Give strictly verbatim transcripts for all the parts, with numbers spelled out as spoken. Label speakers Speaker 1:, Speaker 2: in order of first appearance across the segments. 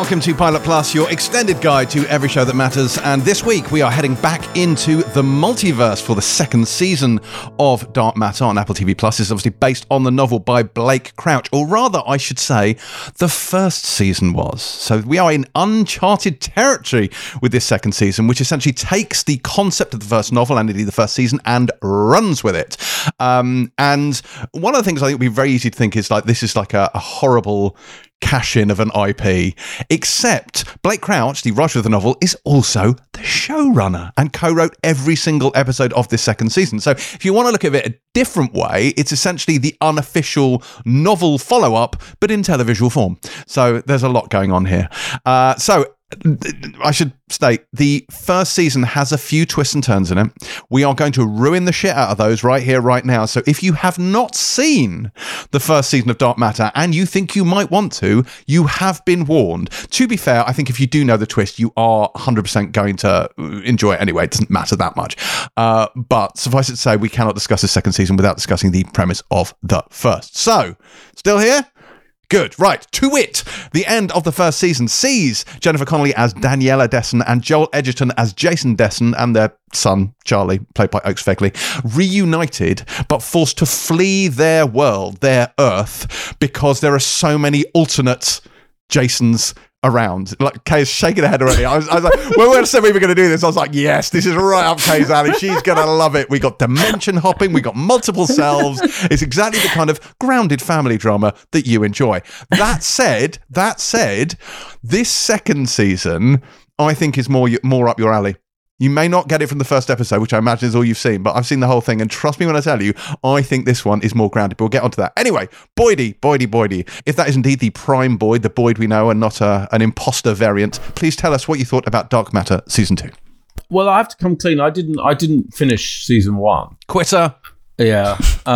Speaker 1: Welcome to Pilot Plus, your extended guide to every show that matters. And this week we are heading back into the multiverse for the second season of Dark Matter on Apple T V Plus. This is obviously based on the novel by Blake Crouch, or rather, I should say, the first season was. So we are in uncharted territory with this second season, which essentially takes the concept of the first novel and indeed the first season and runs with it. Um, and one of the things I think would be very easy to think is like this is like a, a horrible cash-in of an I P, except Blake Crouch, the writer of the novel, is also the showrunner and co-wrote every single episode of this second season. So if you want to look at it a different way, it's essentially the unofficial novel follow-up, but in televisual form. So there's a lot going on here. Uh, so I should state, the first season has a few twists and turns in it. We are going to ruin the shit out of those right here, right now. So if you have not seen the first season of Dark Matter and you think you might want to, you have been warned. To be fair, I think if you do know the twist, you are one hundred percent going to enjoy it anyway. It doesn't matter that much. Uh, but suffice it to say, we cannot discuss the second season without discussing the premise of the first. So, still here? Good. Right. To wit, the end of the first season sees Jennifer Connelly as Daniela Desson and Joel Edgerton as Jason Desson and their son, Charlie, played by Oakes Fegley, reunited but forced to flee their world, their Earth, because there are so many alternate Jasons around. Like, Kay's shaking her head already. I was, I was like, when we said we were going to do this, I was like, yes, this is right up Kay's alley. She's going to love it. We got dimension hopping. We got multiple selves. It's exactly the kind of grounded family drama that you enjoy. That said, that said, this second season, I think is more, more up your alley. You may not get it from the first episode, which I imagine is all you've seen, but I've seen the whole thing, and trust me when I tell you, I think this one is more grounded, but we'll get onto that. Anyway, Boydie, Boydie, Boydie, if that is indeed the prime Boyd, the Boyd we know, and not a, an imposter variant, please tell us what you thought about Dark Matter Season two.
Speaker 2: Well, I have to come clean. I didn't I didn't finish Season one.
Speaker 1: Quitter.
Speaker 2: Yeah.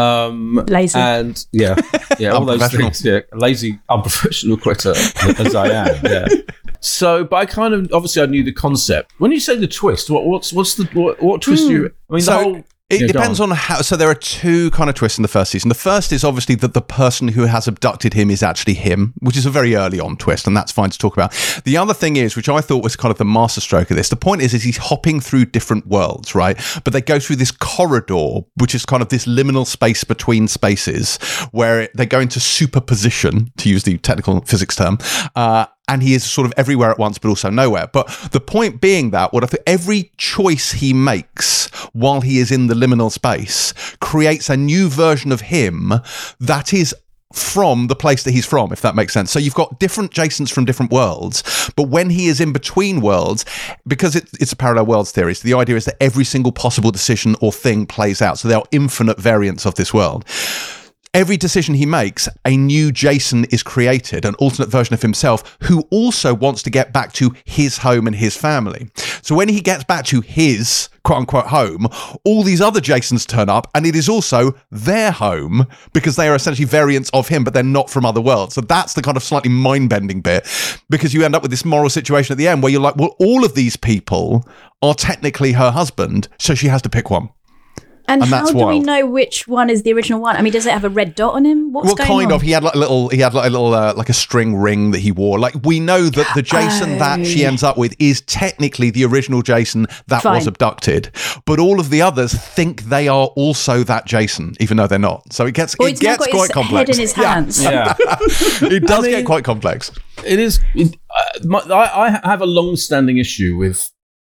Speaker 2: Um,
Speaker 3: lazy.
Speaker 2: And, yeah, yeah, all those things. Yeah, lazy, unprofessional quitter, as I am, yeah. So, but I kind of, obviously I knew the concept. When you say the twist, what, what's what's the, what, what twist mm. do you, I mean,
Speaker 1: so,
Speaker 2: the whole...
Speaker 1: It
Speaker 2: yeah,
Speaker 1: depends on. on how. So there are two kind of twists in the first season. The first is obviously that the person who has abducted him is actually him, which is a very early on twist, and that's fine to talk about. The other thing is, which I thought was kind of the masterstroke of this, the point is, is he's hopping through different worlds, right? But they go through this corridor, which is kind of this liminal space between spaces, where it, they go into superposition, to use the technical physics term, uh, and he is sort of everywhere at once, but also nowhere. But the point being that what if every choice he makes while he is in the liminal space creates a new version of him that is from the place that he's from, if that makes sense. So you've got different Jasons from different worlds, but when he is in between worlds, because it, it's a parallel worlds theory, so the idea is that every single possible decision or thing plays out. So there are infinite variants of this world. Every decision he makes, a new Jason is created, an alternate version of himself who also wants to get back to his home and his family. So when he gets back to his quote-unquote home, all these other Jasons turn up, and it is also their home because they are essentially variants of him, but they're not from other worlds. So that's the kind of slightly mind-bending bit, because you end up with this moral situation at the end where you're like, well, all of these people are technically her husband, so she has to pick one.
Speaker 3: And,
Speaker 1: and
Speaker 3: how do
Speaker 1: wild.
Speaker 3: we know which one is the original one? I mean, does it have a red dot on him? What's
Speaker 1: well,
Speaker 3: going
Speaker 1: kind
Speaker 3: on?
Speaker 1: of. He had like a little. He had like a little, uh, like a string ring that he wore. Like we know that the Jason oh. that she ends up with is technically the original Jason that Fine. was abducted, but all of the others think they are also that Jason, even though they're not. So it gets
Speaker 3: well,
Speaker 1: it gets quite
Speaker 3: his
Speaker 1: complex.
Speaker 3: Head in his hands.
Speaker 2: Yeah, yeah.
Speaker 1: It does
Speaker 2: I mean,
Speaker 1: get quite complex.
Speaker 2: It is. It, uh, my, I, I have a long-standing issue with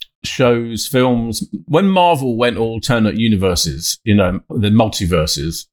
Speaker 2: shows, films. When Marvel went alternate universes, you know, the multiverses,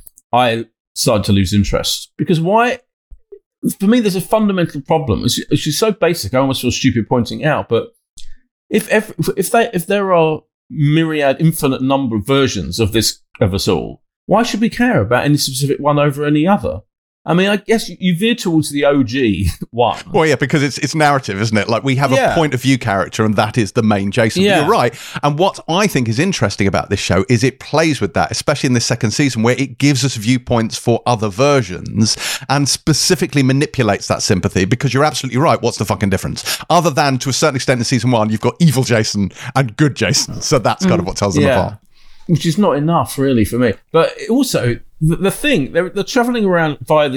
Speaker 2: I started to lose interest. Because why? For me, there's a fundamental problem. It's, it's just so basic. I almost feel stupid pointing out. But if if if they if there are myriad, infinite number of versions of this of us all, why should we care about any specific one over any other? I mean, I guess you veer towards the O G one.
Speaker 1: Well, yeah, because it's it's narrative, isn't it? Like, we have
Speaker 2: yeah.
Speaker 1: a point of view character, and that is the main Jason.
Speaker 2: Yeah.
Speaker 1: But you're right. And what I think is interesting about this show is it plays with that, especially in this second season, where it gives us viewpoints for other versions and specifically manipulates that sympathy, because you're absolutely right. What's the fucking difference? Other than, to a certain extent in season one, you've got evil Jason and good Jason. So that's kind of what tells them
Speaker 2: yeah.
Speaker 1: apart.
Speaker 2: Which is not enough, really, for me. But also, the, the thing, they're, they're traveling around via this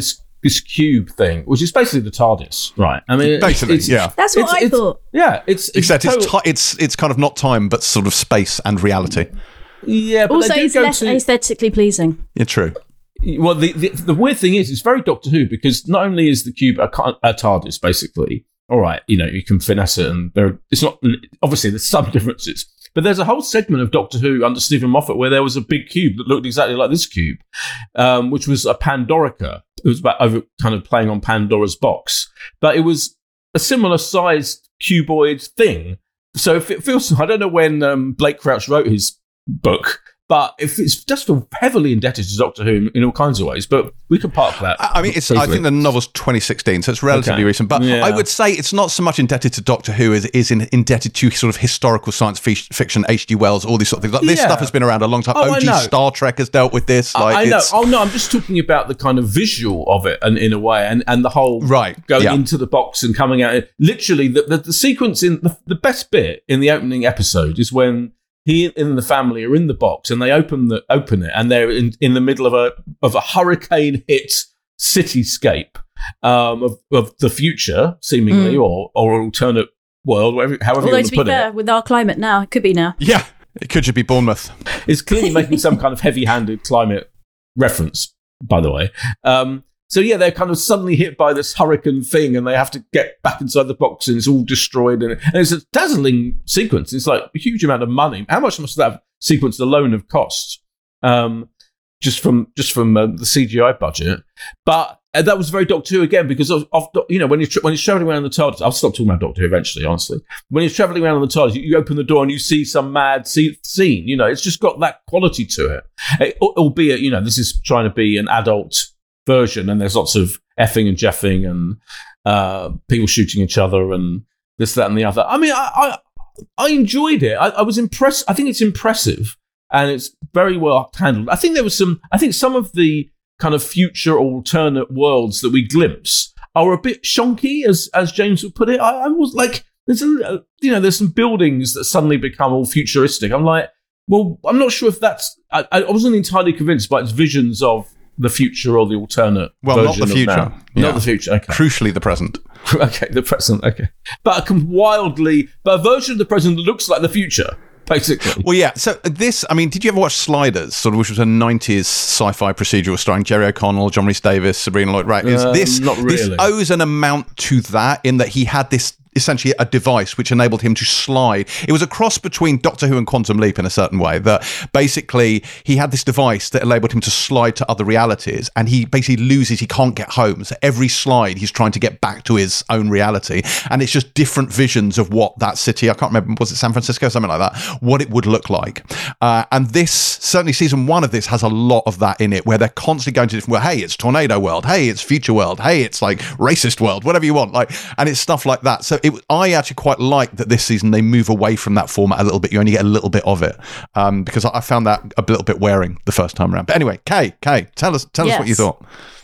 Speaker 2: this cube thing, which is basically the TARDIS, right? I mean,
Speaker 1: basically,
Speaker 2: it's,
Speaker 1: yeah.
Speaker 3: That's what
Speaker 2: it's,
Speaker 3: I
Speaker 2: it's,
Speaker 3: thought.
Speaker 2: Yeah, it's, it's
Speaker 1: except it's
Speaker 2: total-
Speaker 1: ti- it's it's kind of not time, but sort of space and reality.
Speaker 2: Yeah, but
Speaker 3: Also,
Speaker 2: they do
Speaker 3: it's
Speaker 2: go
Speaker 3: less
Speaker 2: to,
Speaker 3: aesthetically pleasing.
Speaker 1: Yeah, true.
Speaker 2: Well, the, the the weird thing is, it's very Doctor Who, because not only is the cube a, ca- a TARDIS, basically, all right, you know, you can finesse it, and there, it's not, obviously, there's some differences, but there's a whole segment of Doctor Who under Stephen Moffat where there was a big cube that looked exactly like this cube, um, which was a Pandorica. It was about over kind of playing on Pandora's box, but it was a similar sized cuboid thing. So if it feels, I don't know when um, Blake Crouch wrote his book, but if it's just feel heavily indebted to Doctor Who in, in all kinds of ways, but we can park that.
Speaker 1: I mean, it's. I think the novel's twenty sixteen, so it's relatively
Speaker 2: Okay.
Speaker 1: recent. But
Speaker 2: Yeah.
Speaker 1: I would say it's not so much indebted to Doctor Who as it is in, indebted to sort of historical science fi- fiction, H G Wells, all these sort of things. Like, this
Speaker 2: Yeah.
Speaker 1: stuff has been around a long time.
Speaker 2: Oh, I
Speaker 1: O G
Speaker 2: know.
Speaker 1: Star Trek has dealt with this. Like,
Speaker 2: I know.
Speaker 1: it's,
Speaker 2: Oh no, I'm just talking about the kind of visual of it, and in a way, and, and the whole
Speaker 1: Right,
Speaker 2: going
Speaker 1: yeah.
Speaker 2: into the box and coming out. Literally, the the, the sequence in the, the best bit in the opening episode is when he and the family are in the box, and they open the open it, and they're in, in the middle of a of a hurricane hit cityscape um, of of the future, seemingly,
Speaker 3: Mm.
Speaker 2: or or alternate world, whatever, however you
Speaker 3: Although,
Speaker 2: want
Speaker 3: to
Speaker 2: to
Speaker 3: be
Speaker 2: put
Speaker 3: fair,
Speaker 2: it.
Speaker 3: with our climate now, it could be now.
Speaker 1: yeah, it could just be Bournemouth.
Speaker 2: It's clearly making some kind of heavy-handed climate reference, by the way. Um, so yeah, they're kind of suddenly hit by this hurricane thing, and they have to get back inside the box, and it's all destroyed. And, and it's a dazzling sequence. It's like a huge amount of money. How much must that sequence alone have cost? Um, just from just from uh, the C G I budget, but uh, that was very Doctor Who again, because of, of you know when you when he's traveling around the TARDIS. I'll stop talking about Doctor Who eventually, honestly. When he's traveling around on the TARDIS, you, you open the door and you see some mad see, scene. You know, it's just got that quality to it. it. Albeit, you know, this is trying to be an adult version, and there's lots of effing and jeffing and uh, people shooting each other and this, that, and the other. I mean, I I, I enjoyed it. I, I was impressed. I think it's impressive. And it's very well handled. I think there was some. I think some of the kind of future alternate worlds that we glimpse are a bit shonky, as as James would put it. I, I was like, there's a, you know, there's some buildings that suddenly become all futuristic. I'm like, well, I'm not sure if that's. I, I wasn't entirely convinced by its visions of the future or the alternate.
Speaker 1: Well, not
Speaker 2: version
Speaker 1: the
Speaker 2: of
Speaker 1: future.
Speaker 2: now.
Speaker 1: Yeah.
Speaker 2: Not the future. Okay.
Speaker 1: Crucially, the present.
Speaker 2: Okay, the present. Okay, but a com- wildly, but a version of the present that looks like the future. Basically.
Speaker 1: Well, yeah. So this, I mean, did you ever watch Sliders, sort of, which was a nineties sci-fi procedural starring Jerry O'Connell, John Rhys Davis, Sabrina Lloyd Wright? Is
Speaker 2: Um,
Speaker 1: this
Speaker 2: not
Speaker 1: this
Speaker 2: really.
Speaker 1: owes an amount to that in that he had this essentially a device which enabled him to slide. It was a cross between Doctor Who and Quantum Leap in a certain way, that basically he had this device that enabled him to slide to other realities, and he basically loses, he can't get home. So every slide he's trying to get back to his own reality, and it's just different visions of what that city, I can't remember, was it San Francisco, something like that, what it would look like. Uh, and this, certainly season one of this has a lot of that in it, where they're constantly going to different, well, hey, it's Tornado World, hey, it's Future World, hey, it's like Racist World, whatever you want, like, and it's stuff like that. So it, I actually quite like that this season they move away from that format a little bit. You only get a little bit of it, um, because I, I found that a little bit wearing the first time around. But anyway, Kay, Kay, tell us, tell us what you
Speaker 3: Yes.
Speaker 1: thought.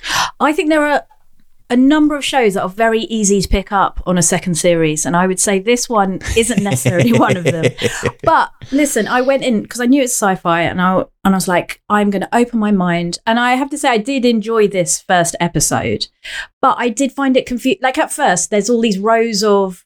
Speaker 3: I think there are a number of shows that are very easy to pick up on a second series, and I would say this one isn't necessarily one of them. But listen, I went in because I knew it's sci-fi, and I and I was like, I'm going to open my mind. And I have to say, I did enjoy this first episode, but I did find it confusing. Like at first, there's all these rows of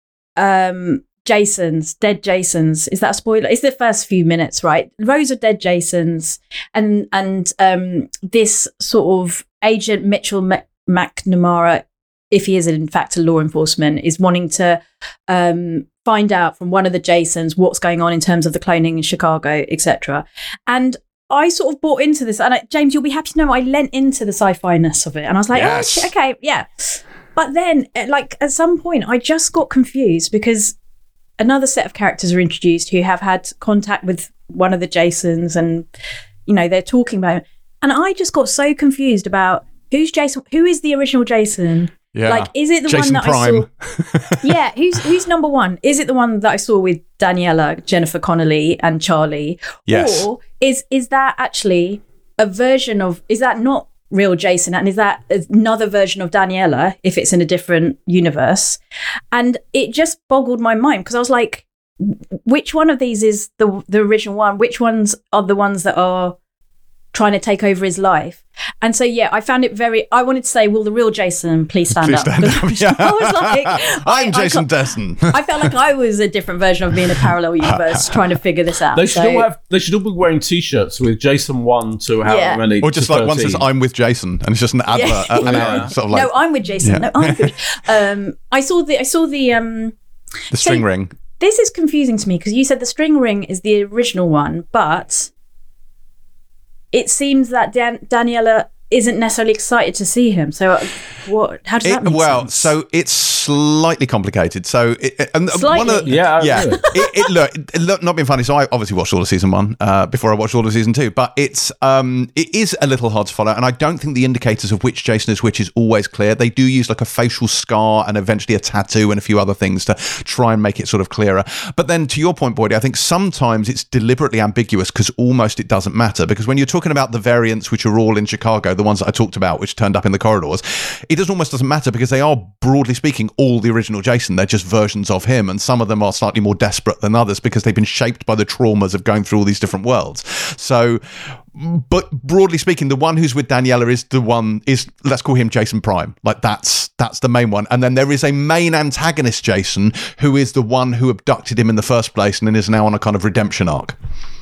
Speaker 3: um Jasons, dead Jasons. Is that a spoiler? It's the first few minutes, right? Rows of dead Jasons, and and um this sort of Agent Mitchell Mc- McNamara, if he is in fact a law enforcement, is wanting to um find out from one of the Jasons what's going on in terms of the cloning in Chicago, et cetera. And I sort of bought into this, and I, James, you'll be happy to know I lent into the sci-fi-ness of it, and I was like,
Speaker 1: Yes.
Speaker 3: oh shit, okay, yeah. But then, eh, like at some point, I just got confused because another set of characters are introduced who have had contact with one of the Jasons, and you know they're talking about it. And I just got so confused about who's Jason, who is the original Jason.
Speaker 1: Yeah.
Speaker 3: Like, is it the
Speaker 1: Jason
Speaker 3: one that
Speaker 1: Prime.
Speaker 3: I saw? Yeah, who's who's number one? Is it the one that I saw with Daniela, Jennifer Connelly, and Charlie?
Speaker 1: Yes.
Speaker 3: Or is is that actually a version of? Is that not real Jason, and is that another version of Daniela if it's in a different universe? And it just boggled my mind because I was like, which one of these is the the original one? Which ones are the ones that are trying to take over his life. And so, yeah, I found it very, I wanted to say, will the real Jason please stand
Speaker 1: Please
Speaker 3: up?
Speaker 1: stand up, yeah.
Speaker 3: I was like,
Speaker 1: I'm
Speaker 3: I-
Speaker 1: Jason
Speaker 3: I,
Speaker 1: Desson.
Speaker 3: I felt like I was a different version of being a parallel universe trying to figure this out.
Speaker 2: They should
Speaker 3: So-
Speaker 2: all have. They should all be wearing T-shirts with Jason one to however
Speaker 3: Yeah.
Speaker 2: many.
Speaker 1: Or just
Speaker 2: to
Speaker 1: like one says,
Speaker 2: thirteen.
Speaker 1: I'm with Jason, and it's just an advert,
Speaker 3: Yeah.
Speaker 1: uh, an
Speaker 2: Yeah.
Speaker 1: hour, sort of like
Speaker 3: no, I'm with Jason.
Speaker 1: Yeah.
Speaker 3: No, I'm with. Um, I saw the. I saw the. Um,
Speaker 1: the string
Speaker 3: so-
Speaker 1: ring.
Speaker 3: this is confusing to me because you said the string ring is the original one, but it seems that Dan- Daniela isn't necessarily excited to see him. So, uh, what? How does that
Speaker 1: It,
Speaker 3: make
Speaker 1: well,
Speaker 3: sense?
Speaker 1: so it's slightly complicated. So, it, it- and
Speaker 3: Slightly?
Speaker 1: one of the,
Speaker 2: Yeah, I
Speaker 1: yeah.
Speaker 2: agree.
Speaker 1: it, it, look, it, look, not being funny. So, I obviously watched all of season one uh, before I watched all of season two. But it's um, it is a little hard to follow, and I don't think the indicators of which Jason is which is always clear. They do use like a facial scar and eventually a tattoo and a few other things to try and make it sort of clearer. But then, to your point, Boydie, I think sometimes it's deliberately ambiguous because almost it doesn't matter. Because when you're talking about the variants, which are all in Chicago, the ones that I talked about, which turned up in the corridors, it does almost doesn't matter because they are, broadly speaking, all the original Jason. They're just versions of him, and some of them are slightly more desperate than others because they've been shaped by the traumas of going through all these different worlds. So, but broadly speaking, the one who's with Daniela is the one is let's call him Jason Prime. Like that's that's the main one, and then there is a main antagonist Jason who is the one who abducted him in the first place and is now on a kind of redemption arc.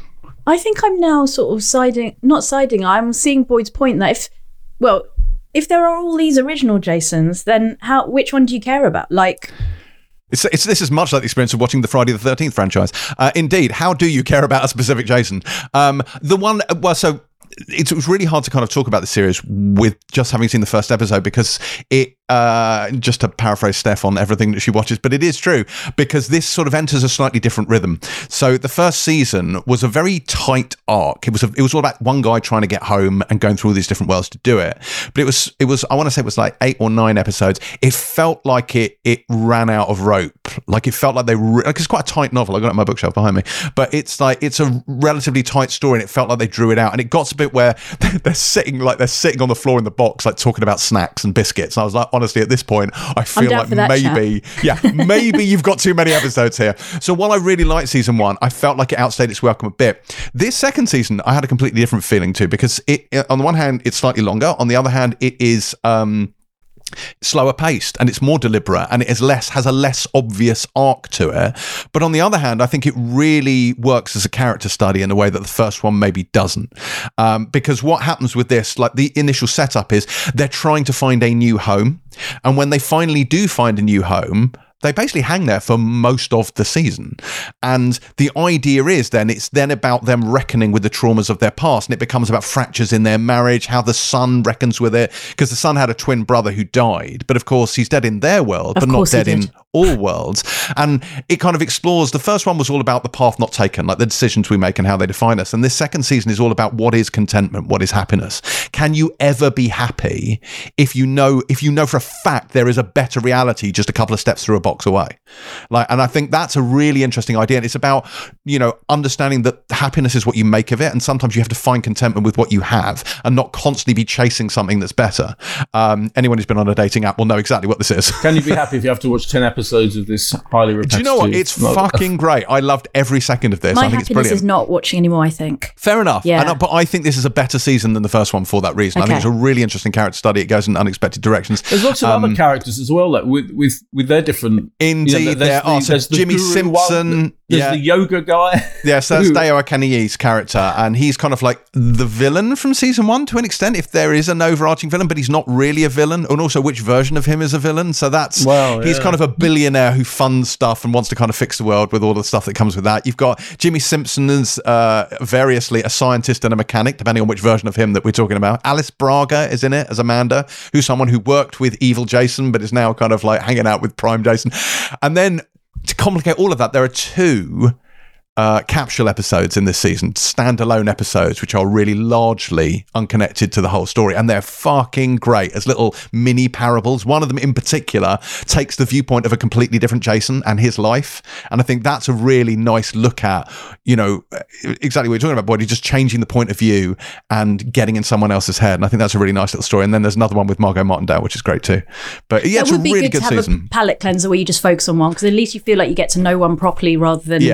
Speaker 3: I think I'm now sort of siding, not siding. I'm seeing Boyd's point that if, well, if there are all these original Jasons, then how? Which one do you care about? Like.
Speaker 1: It's, it's this is much like the experience of watching the Friday the thirteenth franchise. Uh, indeed, how do you care about a specific Jason? Um, the one, well, so it was really hard to kind of talk about the series with just having seen the first episode because it, uh, just to paraphrase Steph on everything that she watches, but it is true because this sort of enters a slightly different rhythm. So the first season was a very tight arc. It was a, it was all about one guy trying to get home and going through all these different worlds to do it. But it was it was I want to say it was like eight or nine episodes. It felt like it it ran out of rope. Like it felt like they re- like it's quite a tight novel. I got it on my bookshelf behind me, but it's like it's a relatively tight story, and it felt like they drew it out. And it got to a bit where they're sitting like they're sitting on the floor in the box, like talking about snacks and biscuits. And I was like, honestly, at this point, I feel
Speaker 3: down
Speaker 1: like
Speaker 3: for that
Speaker 1: maybe, yeah, maybe you've got too many episodes here. So while I really liked season one, I felt like it outstayed its welcome a bit. This second season, I had a completely different feeling too, because it, on the one hand, it's slightly longer. On the other hand, it is, um, slower paced and it's more deliberate and it is less has a less obvious arc to it. But on the other hand, I think it really works as a character study in a way that the first one maybe doesn't, um, because what happens with this, like the initial setup is they're trying to find a new home, and when they finally do find a new home, they basically hang there for most of the season. And the idea is then it's then about them reckoning with the traumas of their past. And it becomes about fractures in their marriage, how the son reckons with it. Because the son had a twin brother who died. But of course, he's dead in their world,
Speaker 3: Of
Speaker 1: but not
Speaker 3: course he
Speaker 1: dead in
Speaker 3: did.
Speaker 1: all worlds. And it kind of explores, the first one was all about the path not taken, like the decisions we make and how they define us. And this second season is all about what is contentment, what is happiness. Can you ever be happy if you know, if you know for a fact there is a better reality just a couple of steps through a box away? Like, and I think that's a really interesting idea. And it's about, you know, understanding that happiness is what you make of it. And sometimes you have to find contentment with what you have and not constantly be chasing something that's better. Um, anyone who's been on a dating app will know exactly what this is.
Speaker 2: Can you be happy if you have to watch ten episodes of this highly repetitive?
Speaker 1: Do you know what? It's
Speaker 2: No.
Speaker 1: fucking great. I loved every second of this.
Speaker 3: My
Speaker 1: I think it's
Speaker 3: happiness
Speaker 1: brilliant.
Speaker 3: is not watching anymore, I think.
Speaker 1: Fair enough.
Speaker 3: Yeah.
Speaker 1: And, uh, but I think this is a better season than the first one for that reason. I think
Speaker 3: Okay.
Speaker 1: it's a really interesting character study. It goes in unexpected directions.
Speaker 2: There's lots of
Speaker 1: Um,
Speaker 2: other characters as well, like with with with their different.
Speaker 1: Indeed,
Speaker 2: you know,
Speaker 1: there
Speaker 2: there's
Speaker 1: are.
Speaker 2: the-
Speaker 1: So
Speaker 2: there's the
Speaker 1: Jimmy
Speaker 2: guru
Speaker 1: Simpson,
Speaker 2: one, there's
Speaker 1: yeah.
Speaker 2: the yoga guy.
Speaker 1: Yeah, so that's
Speaker 2: Who-
Speaker 1: Deo Akaniyi's character, and he's kind of like the villain from season one to an extent, if there is an overarching villain, but he's not really a villain, and also which version of him is a villain. So that's,
Speaker 2: Well,
Speaker 1: he's
Speaker 2: yeah.
Speaker 1: kind of a billionaire who funds stuff and wants to kind of fix the world with all the stuff that comes with that. You've got Jimmy Simpson as uh, variously a scientist and a mechanic, depending on which version of him that we're talking about. Alice Braga is in it as Amanda, who's someone who worked with evil Jason, but is now kind of like hanging out with Prime Jason. And then to complicate all of that, there are two uh, capsule episodes in this season, standalone episodes, which are really largely unconnected to the whole story. And they're fucking great as little mini parables. One of them in particular takes the viewpoint of a completely different Jason and his life. And I think that's a really nice look at, you know, exactly what you're talking about, Boyd, just changing the point of view and getting in someone else's head. And I think that's a really nice little story. And then there's another one with Margot Martindale, which is great too. But yeah,
Speaker 3: It
Speaker 1: it's a
Speaker 3: would be
Speaker 1: really
Speaker 3: good
Speaker 1: good
Speaker 3: to have
Speaker 1: season.
Speaker 3: a palette cleanser where you just focus on one, because at least you feel like you get to know one properly rather than
Speaker 1: Yeah.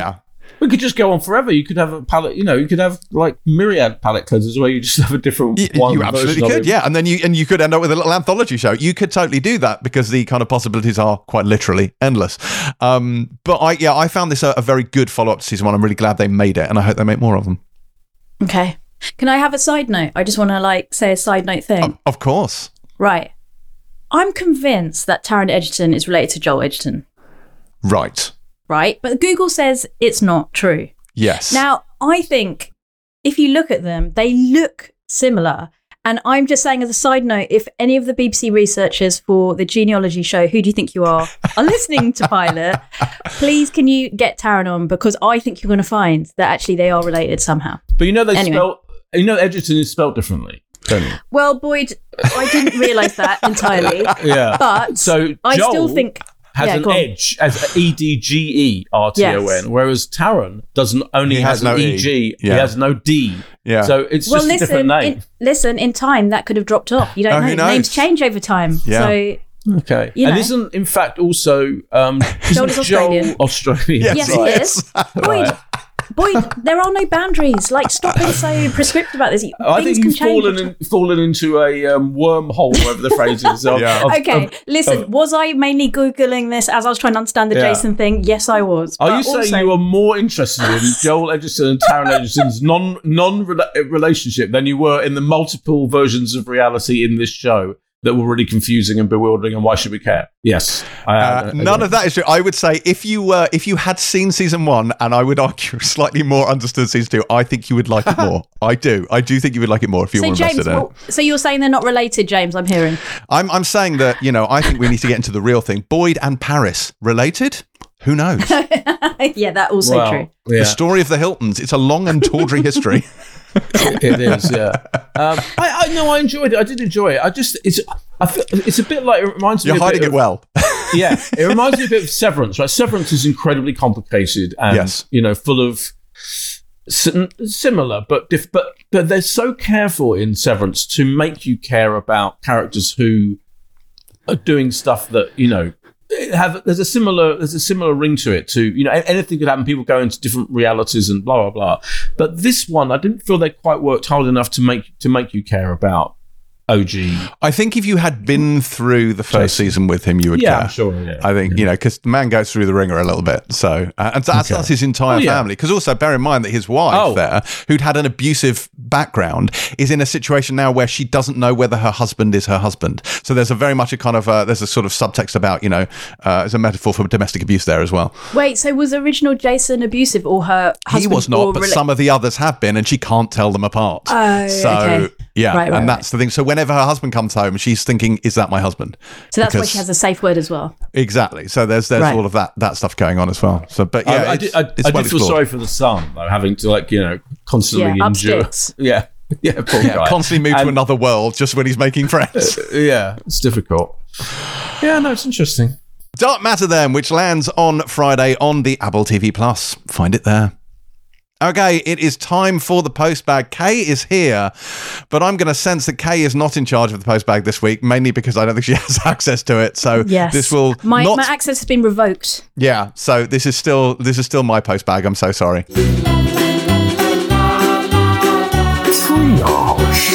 Speaker 2: We could just go on forever. You could have a palette, you know, you could have like myriad palette cleansers where you just have a different
Speaker 1: You,
Speaker 2: one.
Speaker 1: you absolutely
Speaker 2: version of
Speaker 1: could,
Speaker 2: it.
Speaker 1: yeah. And then you and you could end up with a little anthology show. You could totally do that because the kind of possibilities are quite literally endless. Um, but I, yeah, I found this a, a very good follow up to season one. I'm really glad they made it, and I hope they make more of them.
Speaker 3: Okay. Can I have a side note? I just want to like say a side note thing.
Speaker 1: Of, of course,
Speaker 3: Right. I'm convinced that Taron Egerton is related to Joel Edgerton.
Speaker 1: right?
Speaker 3: Right. But Google says it's not true.
Speaker 1: Yes.
Speaker 3: Now, I think if you look at them, they look similar. And I'm just saying as a side note, if any of the B B C researchers for the genealogy show, Who Do You Think You Are, are listening to Pilot, please can you get Taron on? Because I think you're going to find that actually they are related somehow.
Speaker 2: But you know they
Speaker 3: Anyway.
Speaker 2: spell, you know Edgerton is spelled differently, don't you?
Speaker 3: Well, Boyd, I didn't realise that entirely.
Speaker 2: Yeah.
Speaker 3: But
Speaker 2: So
Speaker 3: I
Speaker 2: Joel
Speaker 3: still think...
Speaker 2: has
Speaker 3: yeah,
Speaker 2: an
Speaker 3: go on.
Speaker 2: edge as E D G E R T O N,
Speaker 3: Yes.
Speaker 2: whereas Taron doesn't only
Speaker 1: He
Speaker 2: has,
Speaker 1: has no
Speaker 2: an
Speaker 1: E.
Speaker 2: E G,
Speaker 1: Yeah.
Speaker 2: he has no D.
Speaker 1: Yeah.
Speaker 2: So it's
Speaker 3: Well,
Speaker 2: just a different
Speaker 3: listen,
Speaker 2: name.
Speaker 3: in, listen, in time, that could have dropped off. You don't
Speaker 1: Oh,
Speaker 3: know.
Speaker 1: who knows?
Speaker 3: Names change over time.
Speaker 1: Yeah.
Speaker 3: So,
Speaker 2: Okay.
Speaker 3: You
Speaker 2: and
Speaker 3: know.
Speaker 2: isn't, in fact, also um,
Speaker 3: Joel
Speaker 2: isn't
Speaker 3: is Australian.
Speaker 2: Joel Australian?
Speaker 1: Yes,
Speaker 3: yes,
Speaker 1: he
Speaker 3: he
Speaker 1: is.
Speaker 3: is. Boyd, Boyd, there are no boundaries. Like, stop being so prescriptive about this.
Speaker 2: I
Speaker 3: Things
Speaker 2: think
Speaker 3: can
Speaker 2: you've
Speaker 3: change.
Speaker 2: fallen, in, fallen into a um, wormhole, whatever the phrase is. Of,
Speaker 1: Yeah.
Speaker 2: of-
Speaker 3: Okay,
Speaker 2: of-
Speaker 3: listen,
Speaker 2: of-
Speaker 3: was I mainly Googling this as I was trying to understand the
Speaker 2: Yeah.
Speaker 3: Jason thing? Yes, I was.
Speaker 2: Are
Speaker 3: But
Speaker 2: you saying
Speaker 3: also-
Speaker 2: you are more interested in Joel Edgerton and Taron Egerton's non non relationship than you were in the multiple versions of reality in this show that were really confusing and bewildering? And why should we care? Yes, I,
Speaker 1: Uh,
Speaker 2: I-
Speaker 1: none of that is true. I would say if you were, if you had seen season one, and I would argue slightly more understood season two, I think you would like it more. I do. I do think you would like it more if you
Speaker 3: So,
Speaker 1: were
Speaker 3: James,
Speaker 1: invested in it.
Speaker 3: well, so you're saying they're not related, James, I'm hearing.
Speaker 1: I'm, I'm saying that, you know, I think we need to get into the real thing. Boyd and Paris, related? Who knows?
Speaker 3: Yeah, that also
Speaker 2: well,
Speaker 3: true.
Speaker 2: Yeah,
Speaker 1: The story of the Hiltons. It's a long and tawdry history.
Speaker 2: it is. Yeah, um, I, I no, I enjoyed it. I did enjoy it. I just it's I feel, it's a bit like it reminds me.
Speaker 1: You're
Speaker 2: a bit
Speaker 1: hiding
Speaker 2: of,
Speaker 1: it well.
Speaker 2: Yeah, it reminds me a bit of Severance. Right, Severance is incredibly complicated and
Speaker 1: Yes.
Speaker 2: you know full of sim- similar, but diff- but but they're so careful in Severance to make you care about characters who are doing stuff that you know have. There's a similar there's a similar ring to it. To you know a- anything could happen. People go into different realities and blah blah blah. But this one, I didn't feel they quite worked hard enough to make to make you care about O G.
Speaker 1: I think if you had been through the first
Speaker 2: Jason.
Speaker 1: season with him, you would
Speaker 2: Yeah,
Speaker 1: care.
Speaker 2: sure. Yeah,
Speaker 1: I think, you know, because the man goes through the ringer a little bit. So, uh, and that's,
Speaker 2: Okay.
Speaker 1: that's his entire
Speaker 2: Oh, yeah.
Speaker 1: family. Because also bear in mind that his wife
Speaker 2: Oh.
Speaker 1: there, who'd had an abusive background, is in a situation now where she doesn't know whether her husband is her husband. So there's a very much a kind of, uh, there's a sort of subtext about, you know, uh, it's a metaphor for domestic abuse there as well.
Speaker 3: Wait, so was original Jason abusive or her husband?
Speaker 1: He was not,
Speaker 3: or
Speaker 1: but
Speaker 3: rela-
Speaker 1: some of the others have been, and she can't tell them apart.
Speaker 3: Oh,
Speaker 1: so,
Speaker 3: okay.
Speaker 1: yeah,
Speaker 3: Right, right,
Speaker 1: and that's the thing. So whenever her husband comes home, she's thinking, is that my husband?
Speaker 3: So that's why
Speaker 1: because-
Speaker 3: she has a safe word as well.
Speaker 1: Exactly. So there's there's
Speaker 3: Right.
Speaker 1: all of that that stuff going on as well. So, but yeah,
Speaker 2: I, I
Speaker 1: it's,
Speaker 2: did, I,
Speaker 1: it's
Speaker 2: I
Speaker 1: well
Speaker 2: did feel
Speaker 1: explored.
Speaker 2: sorry for the son, though, having to like you know constantly
Speaker 3: Yeah, up
Speaker 2: endure.
Speaker 3: sticks.
Speaker 2: Yeah, yeah, poor
Speaker 1: Yeah,
Speaker 2: guy.
Speaker 1: constantly move to
Speaker 2: And-
Speaker 1: another world just when he's making friends.
Speaker 2: Yeah, it's difficult. Yeah, no, it's interesting.
Speaker 1: Dark Matter then, which lands on Friday on the Apple T V Plus. Find it there. Okay, it is time for the postbag. Kay is here, but I'm going to sense that Kay is not in charge of the postbag this week, mainly because I don't think she has access to it. So
Speaker 3: Yes.
Speaker 1: this will
Speaker 3: My,
Speaker 1: not.
Speaker 3: my access has been revoked.
Speaker 1: yeah. So this is still this is still my postbag. I'm so sorry.
Speaker 4: Triage.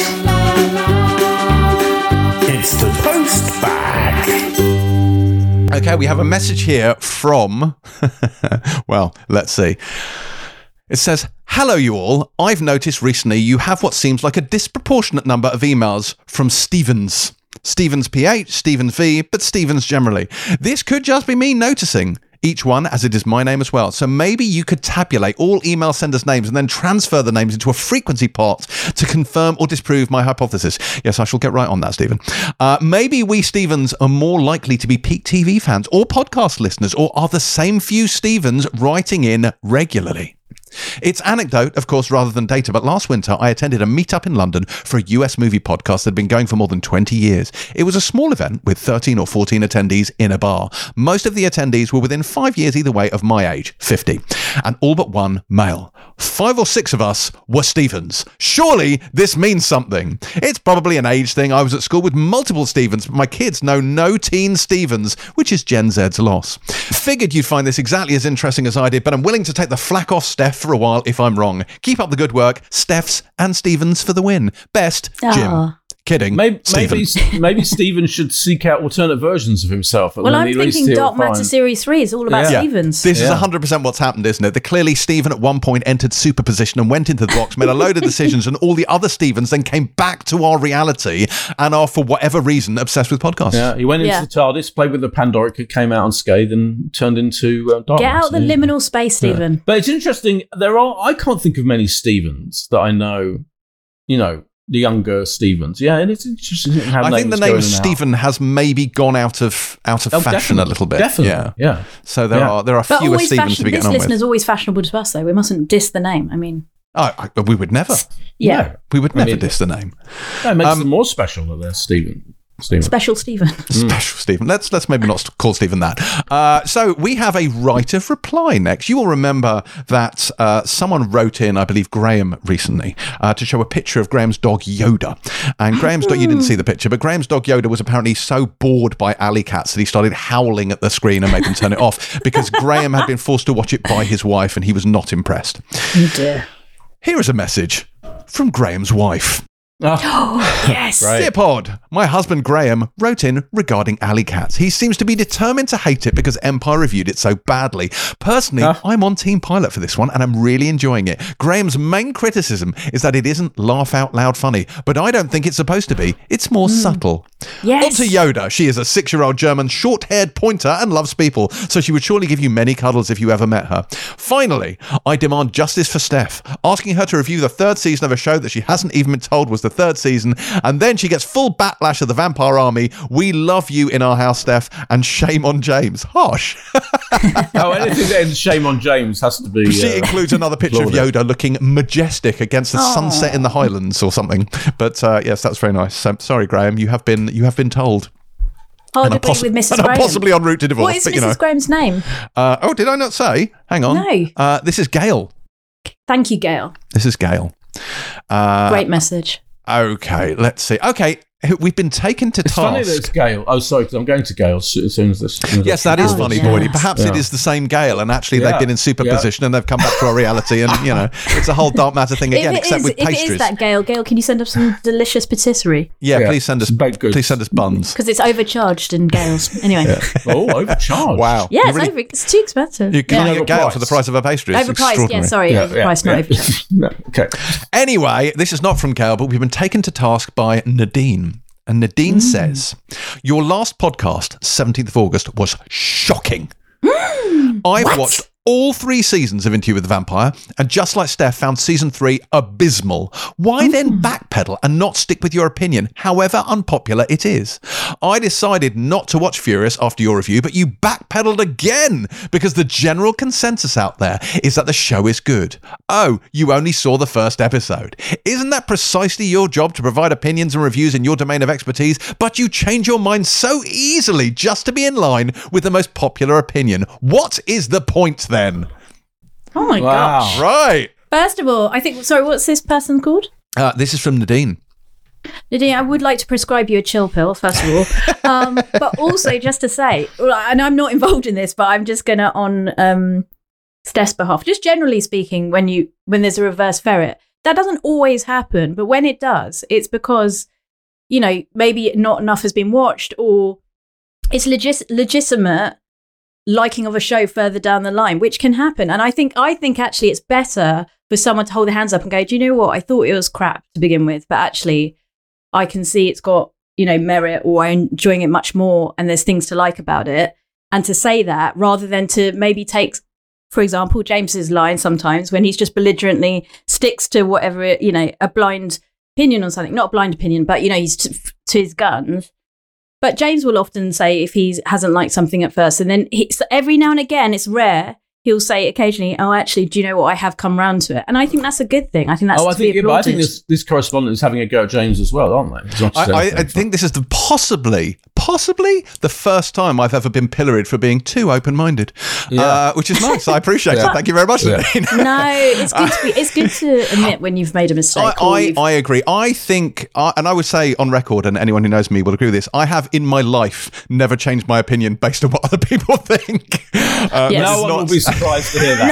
Speaker 4: It's the post bag.
Speaker 1: Okay, we have a message here from. Well, let's see. It says, "Hello, you all. I've noticed recently you have what seems like a disproportionate number of emails from Stevens. Stevens P H, Stevens V, but Stevens generally. This could just be me noticing. Each one, as it is my name as well. So maybe you could tabulate all email senders' names and then transfer the names into a frequency pot to confirm or disprove my hypothesis. Yes, I shall get right on that, Stephen. Uh, maybe we Stevens are more likely to be peak T V fans or podcast listeners, or are the same few Stevens writing in regularly. It's anecdote, of course, rather than data, but last winter I attended a meetup in London for a U S movie podcast that had been going for more than twenty years. It was a small event with thirteen or fourteen attendees in a bar. Most of the attendees were within five years either way of my age, fifty, and all but one male. Five or six of us were Stevens. Surely this means something. It's probably an age thing. I was at school with multiple Stevens, but my kids know no teen Stevens, which is Gen Z's loss. Figured you'd find this exactly as interesting as I did, but I'm willing to take the flack off Steph for a while if I'm wrong. Keep up the good work. Steph's and Stevens for the win. Best, Jim.
Speaker 3: Aw.
Speaker 1: Kidding.
Speaker 2: Maybe
Speaker 1: Stephen.
Speaker 2: maybe, maybe Stephen should seek out alternate versions of himself. and
Speaker 3: Well,
Speaker 2: then
Speaker 3: I'm
Speaker 2: at least
Speaker 3: thinking
Speaker 2: he'll
Speaker 3: Dark Matter
Speaker 2: find-
Speaker 3: Series three is all about
Speaker 2: Yeah.
Speaker 3: Stevens.
Speaker 1: This is
Speaker 2: Yeah.
Speaker 1: one hundred percent what's happened, isn't it? That clearly Stephen at one point entered superposition and went into the box, made a load of decisions, and all the other Stevens then came back to our reality and are, for whatever reason, obsessed with podcasts.
Speaker 2: Yeah, he went into
Speaker 3: Yeah.
Speaker 2: the TARDIS, played with the Pandorica, came out unscathed, and turned into uh, Dark
Speaker 3: Get out
Speaker 2: Matter.
Speaker 3: the liminal space, Stephen.
Speaker 2: But it's interesting. There are. I can't think of many Stevens that I know. You know, the younger Stevens. Yeah, and it's interesting how
Speaker 1: I think the
Speaker 2: names
Speaker 1: name
Speaker 2: go in and out.
Speaker 1: Stephen has maybe gone out of out of
Speaker 2: Oh,
Speaker 1: fashion
Speaker 2: definitely.
Speaker 1: a little bit.
Speaker 2: Definitely.
Speaker 1: Yeah.
Speaker 2: Yeah.
Speaker 1: So there
Speaker 2: Yeah.
Speaker 1: are there are
Speaker 3: But
Speaker 1: fewer
Speaker 3: always
Speaker 1: Stevens
Speaker 3: fashion-
Speaker 1: to be
Speaker 3: this
Speaker 1: getting on with.
Speaker 3: listener's always fashionable to us, though. We mustn't diss the name. I mean,
Speaker 1: Oh, I, we would never.
Speaker 3: yeah.
Speaker 2: No.
Speaker 1: We would never
Speaker 2: mean-
Speaker 1: diss the name.
Speaker 2: No, it makes
Speaker 1: Um,
Speaker 2: them more special that they're Stephen. Stephen.
Speaker 3: Special Stephen.
Speaker 1: Special Stephen. Let's let's maybe not call Stephen that. Uh, so we have a right of reply next. You will remember that uh, someone wrote in, I believe Graham recently, uh, to show a picture of Graham's dog Yoda. And Graham's dog, you didn't see the picture, but Graham's dog Yoda was apparently so bored by alley cats that he started howling at the screen and made them turn it off because Graham had been forced to watch it by his wife and he was not impressed.
Speaker 3: Oh dear.
Speaker 1: Here is a message from Graham's wife.
Speaker 2: Oh,
Speaker 3: Yes.
Speaker 2: Right.
Speaker 1: Dear Pod, my husband Graham wrote in regarding Alley Cats. He seems to be determined to hate it because Empire reviewed it so badly. Personally,
Speaker 2: Huh?
Speaker 1: I'm on Team Pilot for this one and I'm really enjoying it. Graham's main criticism is that it isn't laugh out loud funny, but I don't think it's supposed to be. It's more subtle.
Speaker 3: Yes.
Speaker 1: On to Yoda. She is a six-year-old German short-haired pointer and loves people, so she would surely give you many cuddles if you ever met her. Finally, I demand justice for Steph, asking her to review the third season of a show that she hasn't even been told was the third season, and then she gets full backlash of the Vampire Army. We love you in our house, Steph, and shame on James. Harsh.
Speaker 2: oh, anything that ends shame on James has to be.
Speaker 1: She
Speaker 2: uh,
Speaker 1: includes another picture of
Speaker 2: applauded.
Speaker 1: Yoda looking majestic against the
Speaker 3: Aw.
Speaker 1: sunset in the Highlands or something. But uh, yes, that's very nice. So, sorry, Graham, you have been you have been told.
Speaker 3: Hard
Speaker 1: And
Speaker 3: to
Speaker 1: I'm,
Speaker 3: beat
Speaker 1: possi-
Speaker 3: with Missus
Speaker 1: and I'm
Speaker 3: Graham.
Speaker 1: possibly en route to divorce.
Speaker 3: What is
Speaker 1: but,
Speaker 3: Missus
Speaker 1: you know.
Speaker 3: Graham's name?
Speaker 1: Uh, oh, did I not say? Hang on.
Speaker 3: No.
Speaker 1: Uh, this is Gail.
Speaker 3: Thank you, Gail.
Speaker 1: This is Gail. Uh,
Speaker 3: Great message.
Speaker 1: Okay, let's see. Okay, we've been taken to
Speaker 2: It's funny that it's
Speaker 1: task.
Speaker 2: Gail. Oh, sorry, because I'm going to Gail as soon as this. as soon as
Speaker 1: Yes,
Speaker 2: I-
Speaker 1: that is
Speaker 3: Oh,
Speaker 1: funny,
Speaker 3: yes.
Speaker 1: Boydie. Perhaps it
Speaker 2: Yeah.
Speaker 1: is the same Gail, and actually
Speaker 2: Yeah.
Speaker 1: they've been in superposition
Speaker 2: Yeah.
Speaker 1: and they've come back to our reality, and you know, it's a whole Dark Matter thing again,
Speaker 3: if it
Speaker 1: except
Speaker 3: is,
Speaker 1: with
Speaker 3: if it
Speaker 1: pastries.
Speaker 3: is that Gail, Gail, can you send us some delicious patisserie?
Speaker 1: yeah,
Speaker 2: Yeah,
Speaker 1: please send us.
Speaker 2: some baked goods.
Speaker 1: Please send us buns.
Speaker 3: Because it's overcharged in Gail's. Anyway. Yeah,
Speaker 2: Oh, overcharged.
Speaker 1: Wow.
Speaker 3: it's,
Speaker 1: You really-
Speaker 3: over, it's too expensive.
Speaker 1: You're calling
Speaker 3: yeah.
Speaker 1: it Gail for the
Speaker 2: Overpriced.
Speaker 1: price of a pastry. It's
Speaker 3: Overpriced, yeah,
Speaker 1: extraordinary.
Speaker 3: sorry,
Speaker 2: Yeah,
Speaker 3: overpriced,
Speaker 2: yeah,
Speaker 3: not
Speaker 2: yeah.
Speaker 3: overcharged.
Speaker 2: No, okay.
Speaker 1: Anyway, this is not from Gail, but we've been taken to task by Nadine. And
Speaker 3: Mm.
Speaker 1: Nadine says, your last podcast, seventeenth of August, was shocking. I've
Speaker 3: What?
Speaker 1: watched all three seasons of Interview with the Vampire, and just like Steph, found season three abysmal. Why then backpedal and not stick with your opinion, however unpopular it is? I decided not to watch Furious after your review, but you backpedaled again because the general consensus out there is that the show is good. Oh, you only saw the first episode. Isn't that precisely your job to provide opinions and reviews in your domain of expertise, but you change your mind so easily just to be in line with the most popular opinion? What is the point then?
Speaker 3: Oh my
Speaker 2: Wow.
Speaker 3: gosh.
Speaker 1: Right.
Speaker 3: First of all, I think, sorry, what's this person called?
Speaker 1: Uh, this is from Nadine.
Speaker 3: Nadine, I would like to prescribe you a chill pill, first of all. Um, but also, just to say, and I'm not involved in this, but I'm just going to, on um, Steph's behalf, just generally speaking, when you when there's a reverse ferret, that doesn't always happen. But when it does, it's because, you know, maybe not enough has been watched, or it's legis- legitimate liking of a show further down the line, which can happen. And I think I think actually it's better for someone to hold their hands up and go, do you know what? I thought it was crap to begin with, but actually I can see it's got, you know, merit, or I'm enjoying it much more and there's things to like about it. And to say that rather than to maybe take, for example, James's line sometimes when he's just belligerently sticks to whatever, you know, a blind opinion on something, not a blind opinion, but, you know, he's to, to his guns. But James will often say if he hasn't liked something at first, and then he, so every now and again, it's rare, he'll say occasionally, "Oh, actually, do you know what? I have come round to it," and I think that's a good thing. I think that's
Speaker 2: oh, I
Speaker 3: to
Speaker 2: think,
Speaker 3: be
Speaker 2: yeah, but I
Speaker 3: applauded.
Speaker 2: think this, this correspondent is having a go at James as well, aren't they? As much as
Speaker 1: I, I,
Speaker 2: anything.
Speaker 1: I think this is the possibly, possibly the first time I've ever been pilloried for being too open-minded,
Speaker 2: Yeah.
Speaker 1: uh, which is nice. I appreciate
Speaker 2: Yeah.
Speaker 1: it. Thank you very much.
Speaker 2: Yeah.
Speaker 1: Nadine.
Speaker 3: No, it's good to be. It's good to admit when you've made a mistake.
Speaker 1: I,
Speaker 3: or
Speaker 1: I,
Speaker 3: you've-
Speaker 1: I agree. I think, uh, and I would say on record, and anyone who knows me will agree with this, I have in my life never changed my opinion based on what other people think. Uh,
Speaker 3: Yes.
Speaker 1: this
Speaker 2: no
Speaker 1: is
Speaker 2: one
Speaker 1: not-
Speaker 2: will be surprised to hear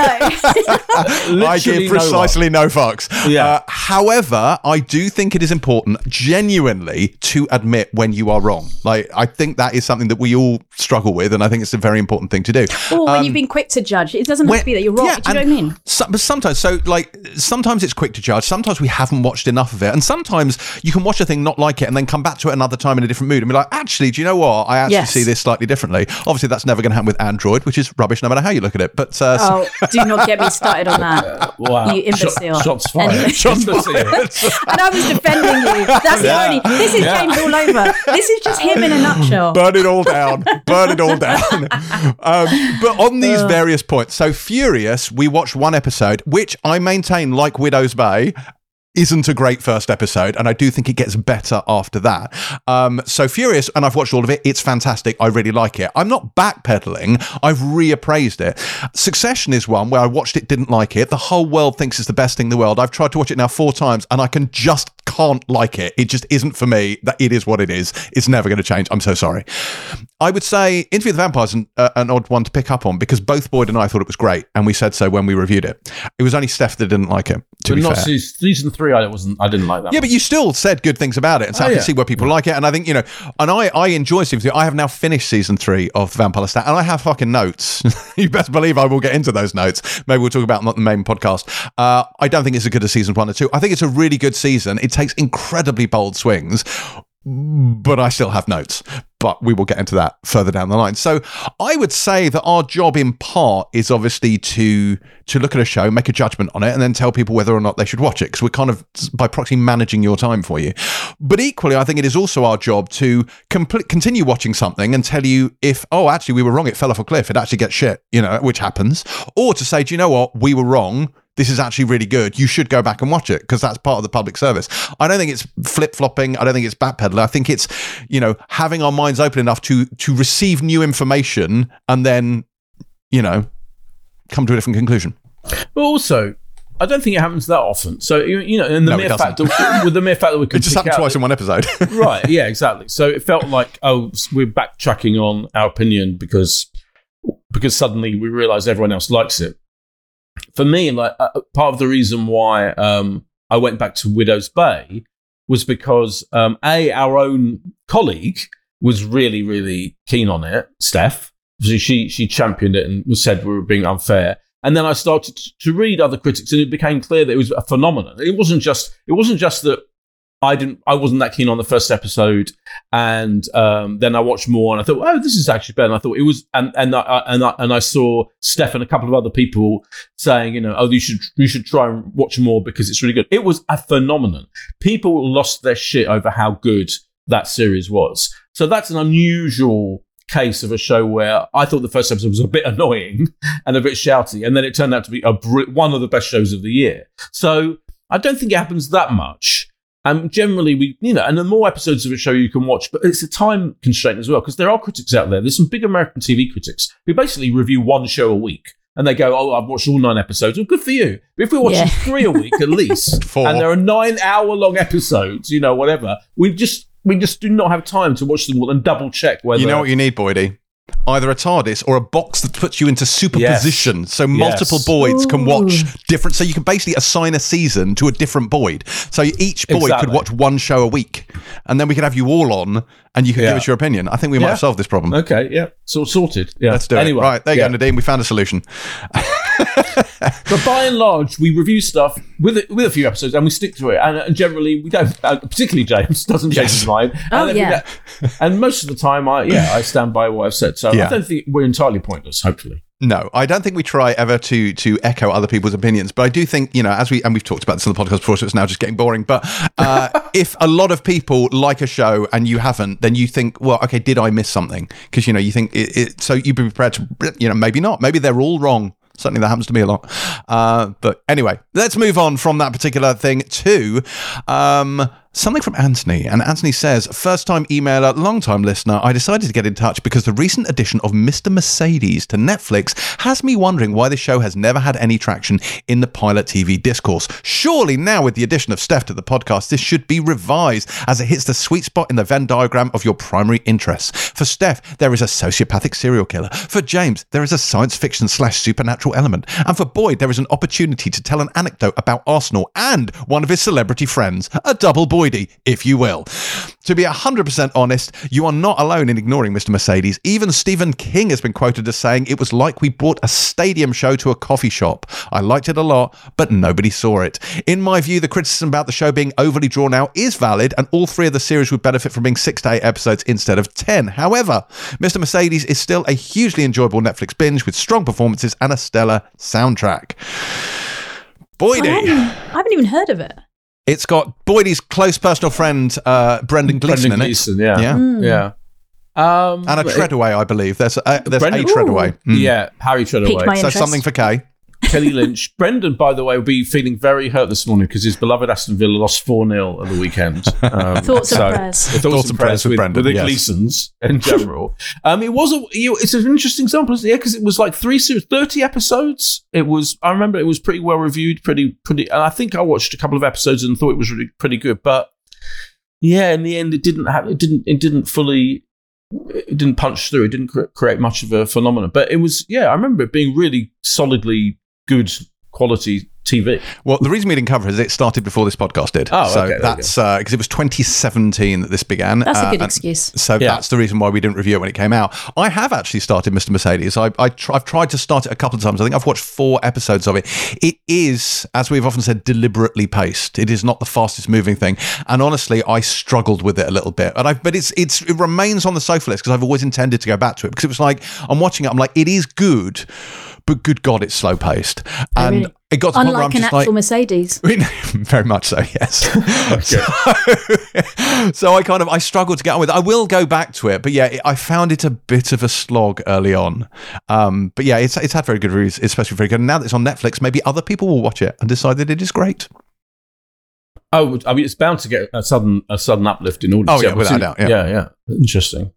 Speaker 2: that.
Speaker 3: no,
Speaker 1: I
Speaker 2: Literally
Speaker 1: give
Speaker 2: no
Speaker 1: precisely no, fucks.
Speaker 2: Yeah.
Speaker 1: Uh, however, I do think it is important, genuinely, to admit when you are wrong. Like, I think that is something that we all struggle with, and I think it's a very important thing to do.
Speaker 3: or when
Speaker 1: Um,
Speaker 3: you've been quick to judge, it doesn't have
Speaker 1: when-
Speaker 3: to be that you're wrong.
Speaker 1: yeah,
Speaker 3: do you know what I
Speaker 1: and
Speaker 3: mean?
Speaker 1: So, but sometimes, so like, sometimes it's quick to judge. Sometimes we haven't watched enough of it, and sometimes you can watch a thing, not like it, and then come back to it another time in a different mood and be like, actually, do you know what? I actually
Speaker 3: Yes.
Speaker 1: see this slightly differently. Obviously, that's never going to happen with Android, which is rubbish no matter how you look at it. But uh,
Speaker 3: Oh, do not get me started on that.
Speaker 2: Wow.
Speaker 3: You imbecile.
Speaker 2: Shot, shots fired.
Speaker 3: Anyway.
Speaker 2: Shots
Speaker 1: Imbecile.
Speaker 3: And I was defending you. That's the only. This is James all over. This is just him in a nutshell.
Speaker 1: burn it all down, burn it all down. Um, but on these various points, so Furious, we watched one episode, which I maintain, like Widow's Bay, isn't a great first episode, and I do think it gets better after that. Um, so Furious, and I've watched all of it, it's fantastic. I really like it. I'm not backpedaling. I've reappraised it. Succession is one where I watched it, didn't like it. The whole world thinks it's the best thing in the world. I've tried to watch it now four times, and I can just can't like it. It just isn't for me. That it is what it is. It's never going to change. I'm so sorry. I would say Interview with the Vampire is an, uh, an odd one to pick up on because both Boyd and I thought it was great, and we said so when we reviewed it. It was only Steph that didn't like it, to
Speaker 2: But
Speaker 1: be
Speaker 2: not
Speaker 1: fair.
Speaker 2: season, season three. I wasn't. I didn't like that.
Speaker 1: Yeah,
Speaker 2: one.
Speaker 1: but you still said good things about it, and so
Speaker 2: Oh,
Speaker 1: I can
Speaker 2: yeah.
Speaker 1: see where people like it. And I think, you know, and I, I enjoy season three. I have now finished season three of Vampire Lestat, and I have fucking notes. You best believe I will get into those notes. Maybe we'll talk about not the main podcast. Uh, I don't think it's as good as season one or two. I think it's a really good season. It takes incredibly bold swings, but I still have notes. But we will get into that further down the line. So I would say that our job in part is obviously to to look at a show, make a judgment on it, and then tell people whether or not they should watch it, because we're kind of, by proxy, managing your time for you. But equally, I think it is also our job to compl- continue watching something and tell you if, oh, actually, we were wrong, it fell off a cliff, it actually gets shit, you know, which happens. Or to say, do you know what, we were wrong, this is actually really good, you should go back and watch it, because that's part of the public service. I don't think it's flip-flopping, I don't think it's backpedaling. I think it's, you know, having our minds open enough to to receive new information and then, you know, come to a different conclusion.
Speaker 2: But also, I don't think it happens that often. So you, you know, and the
Speaker 1: No, it
Speaker 2: mere fact
Speaker 1: doesn't.
Speaker 2: that with the mere fact that we
Speaker 1: It
Speaker 2: could
Speaker 1: just
Speaker 2: pick
Speaker 1: happened
Speaker 2: out-
Speaker 1: twice in one episode.
Speaker 2: right? Yeah, exactly. So it felt like, oh, we're backtracking on our opinion because because suddenly we realise everyone else likes it. For me, like uh, part of the reason why um, I went back to Widow's Bay was because um, a our own colleague was really really keen on it, Steph. So she she championed it and said we were being unfair. And then I started to read other critics, and it became clear that it was a phenomenon. It wasn't just it wasn't just that I didn't I wasn't that keen on the first episode, and um, then I watched more, and I thought, oh, this is actually better. And I thought it was, and and I, and I, and I saw Steph and a couple of other people saying, you know, oh, you should you should try and watch more because it's really good. It was a phenomenon. People lost their shit over how good that series was. So that's an unusual case of a show where I thought the first episode was a bit annoying and a bit shouty, and then it turned out to be a br- one of the best shows of the year. So I don't think it happens that much. And generally, we, you know, and the more episodes of a show you can watch, but it's a time constraint as well, because there are critics out there. There's some big American T V critics who basically review one show a week. And they go, oh, I've watched all nine episodes. Well, good for you. But if we're watching
Speaker 3: Yeah.
Speaker 2: three a week at least,
Speaker 1: Four.
Speaker 2: and there are nine hour long episodes, you know, whatever, we just we just do not have time to watch them all and double check whether.
Speaker 1: You know what you need, Boydie? Either a TARDIS or a box that puts you into superposition, so multiple
Speaker 2: Yes.
Speaker 1: Boyds can watch
Speaker 3: Ooh.
Speaker 1: different. So you can basically assign a season to a different Boyd. So each Boyd
Speaker 2: Exactly.
Speaker 1: could watch one show a week, and then we could have you all on, and you could
Speaker 2: Yeah.
Speaker 1: give us your opinion. I think we might
Speaker 2: Yeah.
Speaker 1: have solved this problem.
Speaker 2: Okay, yeah. So sorted. Yeah.
Speaker 1: Let's do
Speaker 2: anyway,
Speaker 1: it. Right, there you
Speaker 2: yeah.
Speaker 1: go, Nadine. We found a solution.
Speaker 2: But by and large, we review stuff with a, with a few episodes, and we stick to it. And, and generally, we don't. Uh, particularly James doesn't change
Speaker 1: Yes.
Speaker 2: his mind.
Speaker 3: Oh,
Speaker 2: and every
Speaker 3: yeah.
Speaker 2: day- and most of the time, I yeah, I stand by what I've said. So
Speaker 1: Yeah.
Speaker 2: I don't think we're entirely pointless. Hopefully,
Speaker 1: No, I don't think we try ever to to echo other people's opinions, but I do think, you know, as we and we've talked about this on the podcast before, so it's now just getting boring. But uh, if a lot of people like a show and you haven't, then you think, well, okay, did I miss something? Because, you know, you think it, it, so you'd be prepared to, you know, maybe not, maybe they're all wrong. Certainly that happens to me a lot. Uh, but anyway, let's move on from that particular thing to um, something from Anthony. And Anthony says, first time emailer, long time listener, I decided to get in touch because the recent addition of Mister Mercedes to Netflix has me wondering why the show has never had any traction in the pilot T V discourse. Surely now with the addition of Steph to the podcast, this should be revised as it hits the sweet spot in the Venn diagram of your primary interests. For Steph, there is a sociopathic serial killer. For James, there is a science fiction slash supernatural element. And for Boyd, there is an opportunity to tell an anecdote about Arsenal and one of his celebrity friends, a double Boydie, if you will. To be one hundred percent honest, you are not alone in ignoring Mister Mercedes. Even Stephen King has been quoted as saying it was like we brought a stadium show to a coffee shop. I liked it a lot, but nobody saw it. In my view, the criticism about the show being overly drawn out is valid, and all three of the series would benefit from being six to eight episodes instead of ten. However, Mister Mercedes is still a hugely enjoyable Netflix binge with strong performances and a stellar soundtrack. Boydie.
Speaker 3: I haven't, I haven't even heard of it.
Speaker 1: It's got Boydie's close personal friend, uh, Brendan Gleeson,
Speaker 2: Brendan
Speaker 1: in
Speaker 2: Gleeson,
Speaker 1: it.
Speaker 2: yeah.
Speaker 1: Yeah.
Speaker 3: Mm.
Speaker 2: Yeah. Um,
Speaker 1: And a Treadaway, I believe. There's a, there's
Speaker 2: Brendan-
Speaker 1: a Treadaway. Mm.
Speaker 2: Yeah, Harry
Speaker 3: Piqued my
Speaker 2: Treadaway.
Speaker 1: So
Speaker 3: interest.
Speaker 1: something for Kay.
Speaker 2: Kelly Lynch. Brendan, by the way, will be feeling very hurt this morning because his beloved Aston Villa lost four nil at the weekend. Um,
Speaker 3: Thoughts and
Speaker 2: so-
Speaker 3: prayers.
Speaker 2: Thoughts, and prayers with, with,
Speaker 1: Brendan,
Speaker 2: the
Speaker 1: yes.
Speaker 2: Gleesons in general. um, it was a, you know, it's an interesting example, isn't it? Yeah, because it was like three series, thirty episodes. It was. I remember it was pretty well reviewed, pretty, pretty. And I think I watched a couple of episodes and thought it was really pretty good. But yeah, in the end, it didn't have. It didn't. It didn't fully. It didn't punch through. It didn't cre- create much of a phenomenon. But it was. Yeah, I remember it being really solidly good quality T V.
Speaker 1: Well, the reason we didn't cover it is it started before this podcast did.
Speaker 2: Oh,
Speaker 1: so
Speaker 2: okay, there we
Speaker 1: that's because it was twenty seventeen that this began.
Speaker 3: That's a
Speaker 1: uh,
Speaker 3: good
Speaker 1: and
Speaker 3: excuse.
Speaker 1: So
Speaker 2: Yeah.
Speaker 1: that's the reason why we didn't review it when it came out. I have actually started Mister Mercedes. I, I tr- I've tried to start it a couple of times. I think I've watched four episodes of it. It is, as we've often said, deliberately paced. It is not the fastest moving thing. And honestly, I struggled with it a little bit. And I, but it's it's it remains on the sofa list because I've always intended to go back to it because it was like I'm watching it. I'm like, it is good, but good God, it's slow paced. And
Speaker 3: Really?
Speaker 1: it got to the point where I'm
Speaker 3: Unlike an
Speaker 1: just
Speaker 3: actual
Speaker 1: like.
Speaker 3: Mercedes.
Speaker 1: Very much so, yes. so, so I kind of I struggled to get on with it. I will go back to it, but yeah, it, I found it a bit of a slog early on. Um, but yeah, it's it's had very good reviews, especially very good. And now that it's on Netflix, maybe other people will watch it and decide that it is great.
Speaker 2: Oh, I mean, it's bound to get a sudden a sudden uplift in audience.
Speaker 1: Oh, yeah, without a doubt, yeah.
Speaker 2: yeah, yeah. Interesting.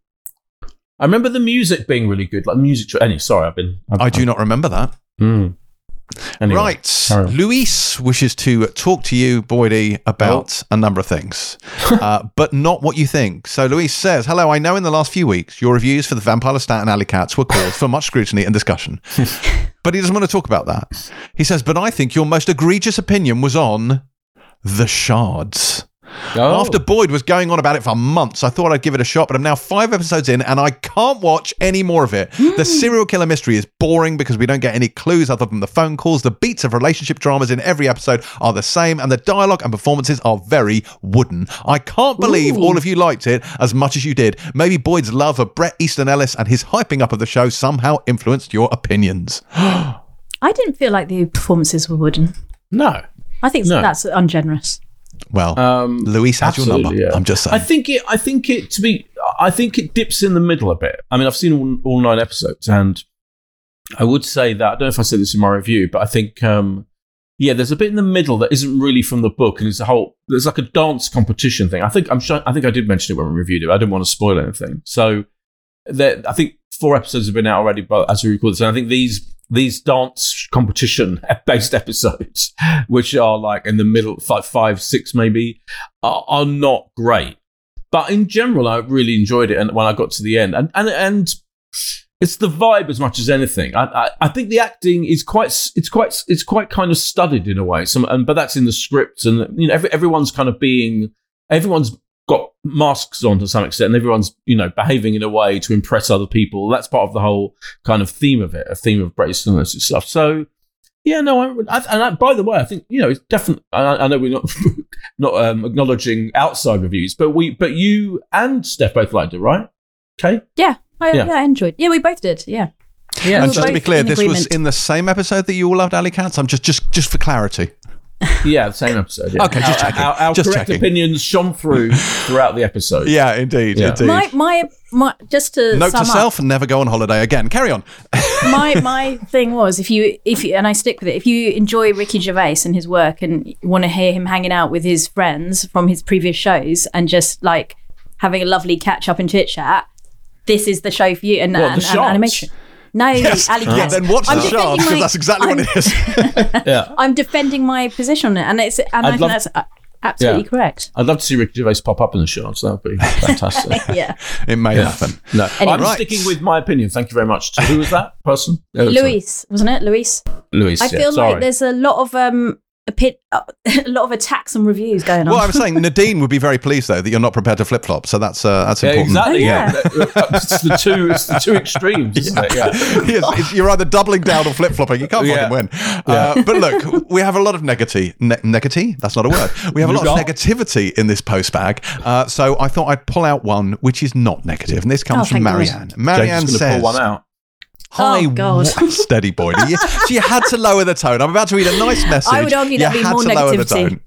Speaker 2: I remember the music being really good, like music. Tra- anyway, sorry, I've been. I've,
Speaker 1: I do not remember that.
Speaker 2: Mm. Anyway,
Speaker 1: Right.
Speaker 2: carry on.
Speaker 1: Luis wishes to talk to you, Boydie, about a number of things, uh, but not what you think. So Luis says, hello, I know in the last few weeks, your reviews for the Vampire Lestat and Alley Cats were cause for much scrutiny and discussion. But he doesn't want to talk about that. He says, but I think your most egregious opinion was on The Shards.
Speaker 2: Oh.
Speaker 1: After Boyd was going on about it for months, I thought I'd give it a shot, but I'm now five episodes in and I can't watch any more of it. The serial killer mystery is boring because we don't get any clues other than the phone calls. The beats of relationship dramas in every episode are the same and the dialogue and performances are very wooden. I can't believe
Speaker 3: Ooh.
Speaker 1: all of you liked it as much as you did. Maybe Boyd's love of Bret Easton Ellis and his hyping up of the show somehow influenced your opinions.
Speaker 3: I didn't feel like the performances were wooden.
Speaker 2: No.
Speaker 3: I think
Speaker 2: No.
Speaker 3: that's ungenerous.
Speaker 1: Well,
Speaker 2: Um,
Speaker 1: Luis has your number.
Speaker 2: absolutely, yeah.
Speaker 1: I'm just saying.
Speaker 2: I think it. I think it to be. I think it dips in the middle a bit. I mean, I've seen all, all nine episodes, and I would say that I don't know if I said this in my review, but I think, um, yeah, there's a bit in the middle that isn't really from the book, and it's a whole. There's like a dance competition thing. I think I'm sure. I think I did mention it when we reviewed it. I didn't want to spoil anything, so there, I think four episodes have been out already, but as we record this, and I think these. These dance competition based episodes, which are like in the middle, five, five six maybe, are, are not great. But in general, I really enjoyed it. And when I got to the end, and and, and it's the vibe as much as anything. I, I I think the acting is quite it's quite it's quite kind of studied in a way. Some and but that's in the script, and you know every, everyone's kind of being everyone's got masks on to some extent, and everyone's, you know, behaving in a way to impress other people. That's part of the whole kind of theme of it, a theme of Bret Easton Ellis and stuff. So, yeah, no, I, I, and I, by the way, I think, you know, it's definitely, I, I know we're not not um, acknowledging outside reviews, but we, but you and Steph both liked it, right? Okay.
Speaker 3: Yeah, I,
Speaker 2: Yeah.
Speaker 3: yeah. I enjoyed. Yeah, we both did. Yeah.
Speaker 2: Yeah.
Speaker 1: And
Speaker 3: were
Speaker 1: just to be
Speaker 3: both
Speaker 1: clear,
Speaker 3: in
Speaker 1: this was
Speaker 3: agreement.
Speaker 1: in the same episode that you all loved Alley Cats? I'm just, just, just for clarity.
Speaker 2: Yeah, the same episode. Yeah.
Speaker 1: Okay, just
Speaker 2: our,
Speaker 1: checking.
Speaker 2: Our, our
Speaker 1: Just
Speaker 2: correct
Speaker 1: checking.
Speaker 2: opinions shone through throughout the episode.
Speaker 1: Yeah, indeed,
Speaker 2: Yeah.
Speaker 1: indeed.
Speaker 3: My, my, my, just to
Speaker 1: Note
Speaker 3: sum
Speaker 1: to
Speaker 3: up,
Speaker 1: self, never go on holiday again. Carry on.
Speaker 3: my my thing was if you if you, and I stick with it, if you enjoy Ricky Gervais and his work and want to hear him hanging out with his friends from his previous shows and just like having a lovely catch up and chit chat, this is the show for you. And,
Speaker 2: What,
Speaker 3: and,
Speaker 2: the
Speaker 3: and
Speaker 2: Sharks?
Speaker 3: animation. No,
Speaker 1: Yes.
Speaker 3: Ali
Speaker 1: Yeah,
Speaker 3: Katz.
Speaker 1: then watch
Speaker 3: I'm
Speaker 1: the
Speaker 3: defending
Speaker 1: Sharks, because
Speaker 3: my-
Speaker 1: that's exactly
Speaker 3: I'm,
Speaker 1: what it is.
Speaker 2: Yeah.
Speaker 3: I'm defending my position on it, and it's and I
Speaker 2: I'd
Speaker 3: think
Speaker 2: love-
Speaker 3: that's uh, absolutely
Speaker 2: Yeah.
Speaker 3: correct.
Speaker 2: I'd love to see Ricky Gervais pop up in the Sharks. That would be fantastic.
Speaker 3: Yeah,
Speaker 1: It may
Speaker 2: Yeah.
Speaker 1: happen.
Speaker 2: No,
Speaker 3: Anyway.
Speaker 2: I'm
Speaker 1: Right.
Speaker 2: sticking with my opinion. Thank you very much. So who was that person? Oh, sorry.
Speaker 3: Luis, wasn't it? Luis.
Speaker 2: Luis.
Speaker 3: I
Speaker 2: yeah,
Speaker 3: feel
Speaker 2: sorry.
Speaker 3: like there's a lot of um a pit, uh, a lot of attacks and reviews going on.
Speaker 1: Well, I'm saying Nadine would be very pleased though that you're not prepared to flip flop. So that's uh, that's
Speaker 2: Yeah,
Speaker 1: important.
Speaker 2: exactly.
Speaker 3: Oh,
Speaker 2: yeah,
Speaker 3: yeah.
Speaker 2: it's the two. It's the two extremes, isn't it? Yeah.
Speaker 1: Yes, it's- you're either doubling down or flip flopping. You can't
Speaker 2: Yeah.
Speaker 1: fucking win. Uh, but look, we have a lot of negati- ne- negati. That's not a word. We have a lot of
Speaker 2: Nougat.
Speaker 1: negativity in this post bag. Uh, so I thought I'd pull out one which is not negative, and this comes
Speaker 3: Oh,
Speaker 1: from
Speaker 3: thank goodness.
Speaker 1: Marianne. Marianne
Speaker 2: James is
Speaker 1: says,
Speaker 2: going to pull one out.
Speaker 1: "Hi,
Speaker 3: Oh, God.
Speaker 1: wa- steady boy." You, so you had to lower the tone. I'm about to read a nice message.
Speaker 3: I would argue
Speaker 1: You
Speaker 3: that'd be
Speaker 1: had
Speaker 3: more
Speaker 1: to lower the
Speaker 3: negativity.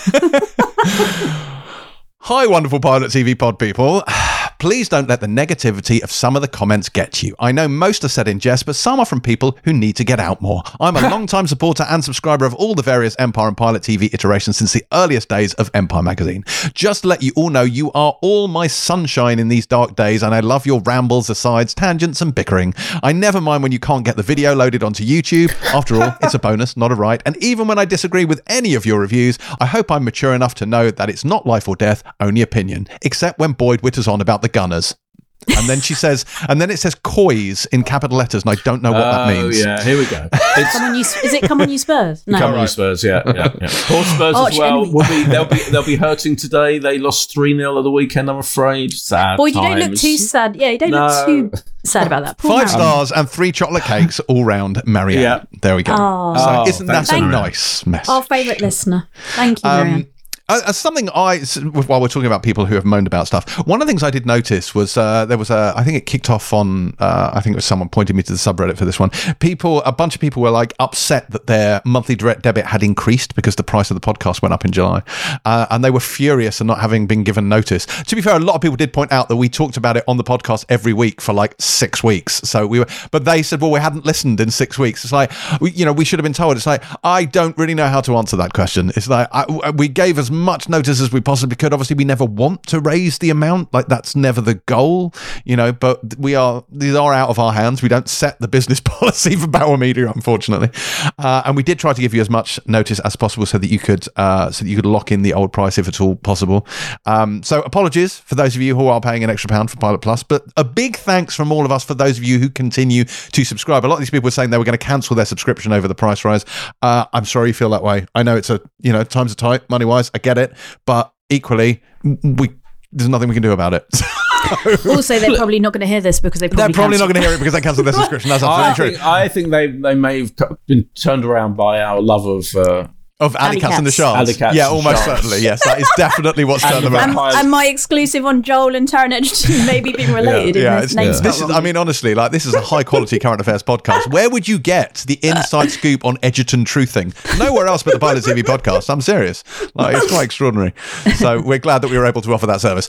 Speaker 1: tone. Hi, wonderful Pilot T V pod people. Please don't let the negativity of some of the comments get you. I know most are said in jest, but some are from people who need to get out more. I'm a long-time supporter and subscriber of all the various Empire and Pilot T V iterations since the earliest days of Empire magazine. Just to let you all know, you are all my sunshine in these dark days, and I love your rambles, asides, tangents, and bickering. I never mind when you can't get the video loaded onto YouTube. After all, it's a bonus, not a right. And even when I disagree with any of your reviews, I hope I'm mature enough to know that it's not life or death, only opinion. Except when Boyd witters on about the Gunners. And then she says, and then it says coys in capital letters, and I don't know what that
Speaker 2: Oh,
Speaker 1: means.
Speaker 2: yeah. Here we go. It's
Speaker 3: Come on, you, is it come on, you Spurs? No.
Speaker 2: Come on, Spurs. Yeah, yeah, yeah. Poor Spurs
Speaker 3: Arch
Speaker 2: as well.
Speaker 3: enemy.
Speaker 2: Will be they'll be they'll be hurting today. They lost three nil at the weekend. I'm afraid. Sad.
Speaker 3: Boy, you don't look
Speaker 2: times.
Speaker 3: too sad. Yeah, you don't
Speaker 2: No.
Speaker 3: look too sad about that. Poor
Speaker 1: Five
Speaker 3: Marianne.
Speaker 1: stars and three chocolate cakes all round Marianne.
Speaker 2: Yeah.
Speaker 1: There we go.
Speaker 3: Oh.
Speaker 1: So
Speaker 2: Oh,
Speaker 1: isn't that
Speaker 2: thanks,
Speaker 1: a
Speaker 2: Marianne.
Speaker 1: nice mess?
Speaker 3: Our favourite listener. Thank you, Marianne.
Speaker 1: Um, uh, uh, something I, s- while we're talking about people who have moaned about stuff, one of the things I did notice was uh, there was a, I think it kicked off on, uh, I think it was someone pointed me to the subreddit for this one. People, a bunch of people were like upset that their monthly direct debit had increased because the price of the podcast went up in July. Uh, and they were furious at not having been given notice. To be fair, a lot of people did point out that we talked about it on the podcast every week for like six weeks. So we were, but they said, well, we hadn't listened in six weeks. It's like, we, you know, we should have been told. It's like, I don't really know how to answer that question. It's like, I, we gave as much notice as we possibly could. Obviously, we never want to raise the amount. Like, that's never the goal, you know, but we are, these are out of our hands. We don't set the business policy for Bauer Media, unfortunately. Uh, and we did try to give you as much notice as possible so that you could, uh, so that you could lock in the old price if at all possible. Um, so apologies for those of you who are paying an extra pound for Pilot Plus, but a big thanks from all of us for those of you who continue to subscribe. A lot of these people were saying they were going to cancel their subscription over the price rise. Uh, I'm sorry you feel that way. I know it's a, you know, times are tight money wise. I get it, but equally, we there's nothing we can do about it.
Speaker 3: Also, they're probably not going to hear this because they probably
Speaker 1: They're probably not
Speaker 3: cancelled.
Speaker 1: going to hear it because they cancelled their subscription. That's
Speaker 2: I
Speaker 1: absolutely
Speaker 2: think,
Speaker 1: true.
Speaker 2: I think they they may have been turned around by our love of. Uh,
Speaker 1: Of Alley
Speaker 3: Alley
Speaker 1: Cats and the
Speaker 3: Cats.
Speaker 1: Sharks.
Speaker 2: Alley Cats
Speaker 1: Yeah,
Speaker 2: and
Speaker 1: almost
Speaker 2: Sharks.
Speaker 1: certainly. Yes, that is definitely what's turned
Speaker 2: And
Speaker 1: them
Speaker 2: the
Speaker 1: around.
Speaker 3: And,
Speaker 2: Vampires.
Speaker 3: and my exclusive on Joel and Taron Edgerton maybe being related
Speaker 1: Yeah,
Speaker 3: in this
Speaker 1: it's,
Speaker 3: name
Speaker 1: this
Speaker 3: spelt
Speaker 1: is.
Speaker 3: wrong.
Speaker 1: I mean, honestly, like this is a high quality current affairs podcast. Where would you get the inside scoop on Edgerton truthing? Nowhere else but the Pilot T V podcast. I'm serious. Like it's quite extraordinary. So we're glad that we were able to offer that service.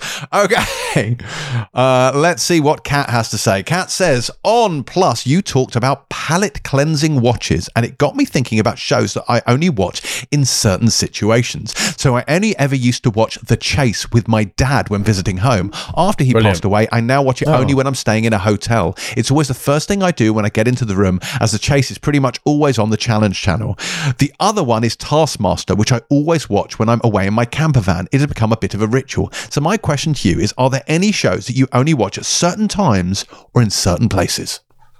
Speaker 1: Okay, uh, let's see what Kat has to say. Kat says on Plus, you talked about palate cleansing watches, and it got me thinking about shows that I only watch in certain situations. So I only ever used to watch The Chase with my dad when visiting home. After he
Speaker 2: Brilliant.
Speaker 1: passed away, I now watch it only when I'm staying in a hotel. It's always the first thing I do when I get into the room, as The Chase is pretty much always on the Challenge channel. The other one is Taskmaster, which I always watch when I'm away in my camper van. It has become a bit of a ritual. So my question to you is, are there any shows that you only watch at certain times or in certain places?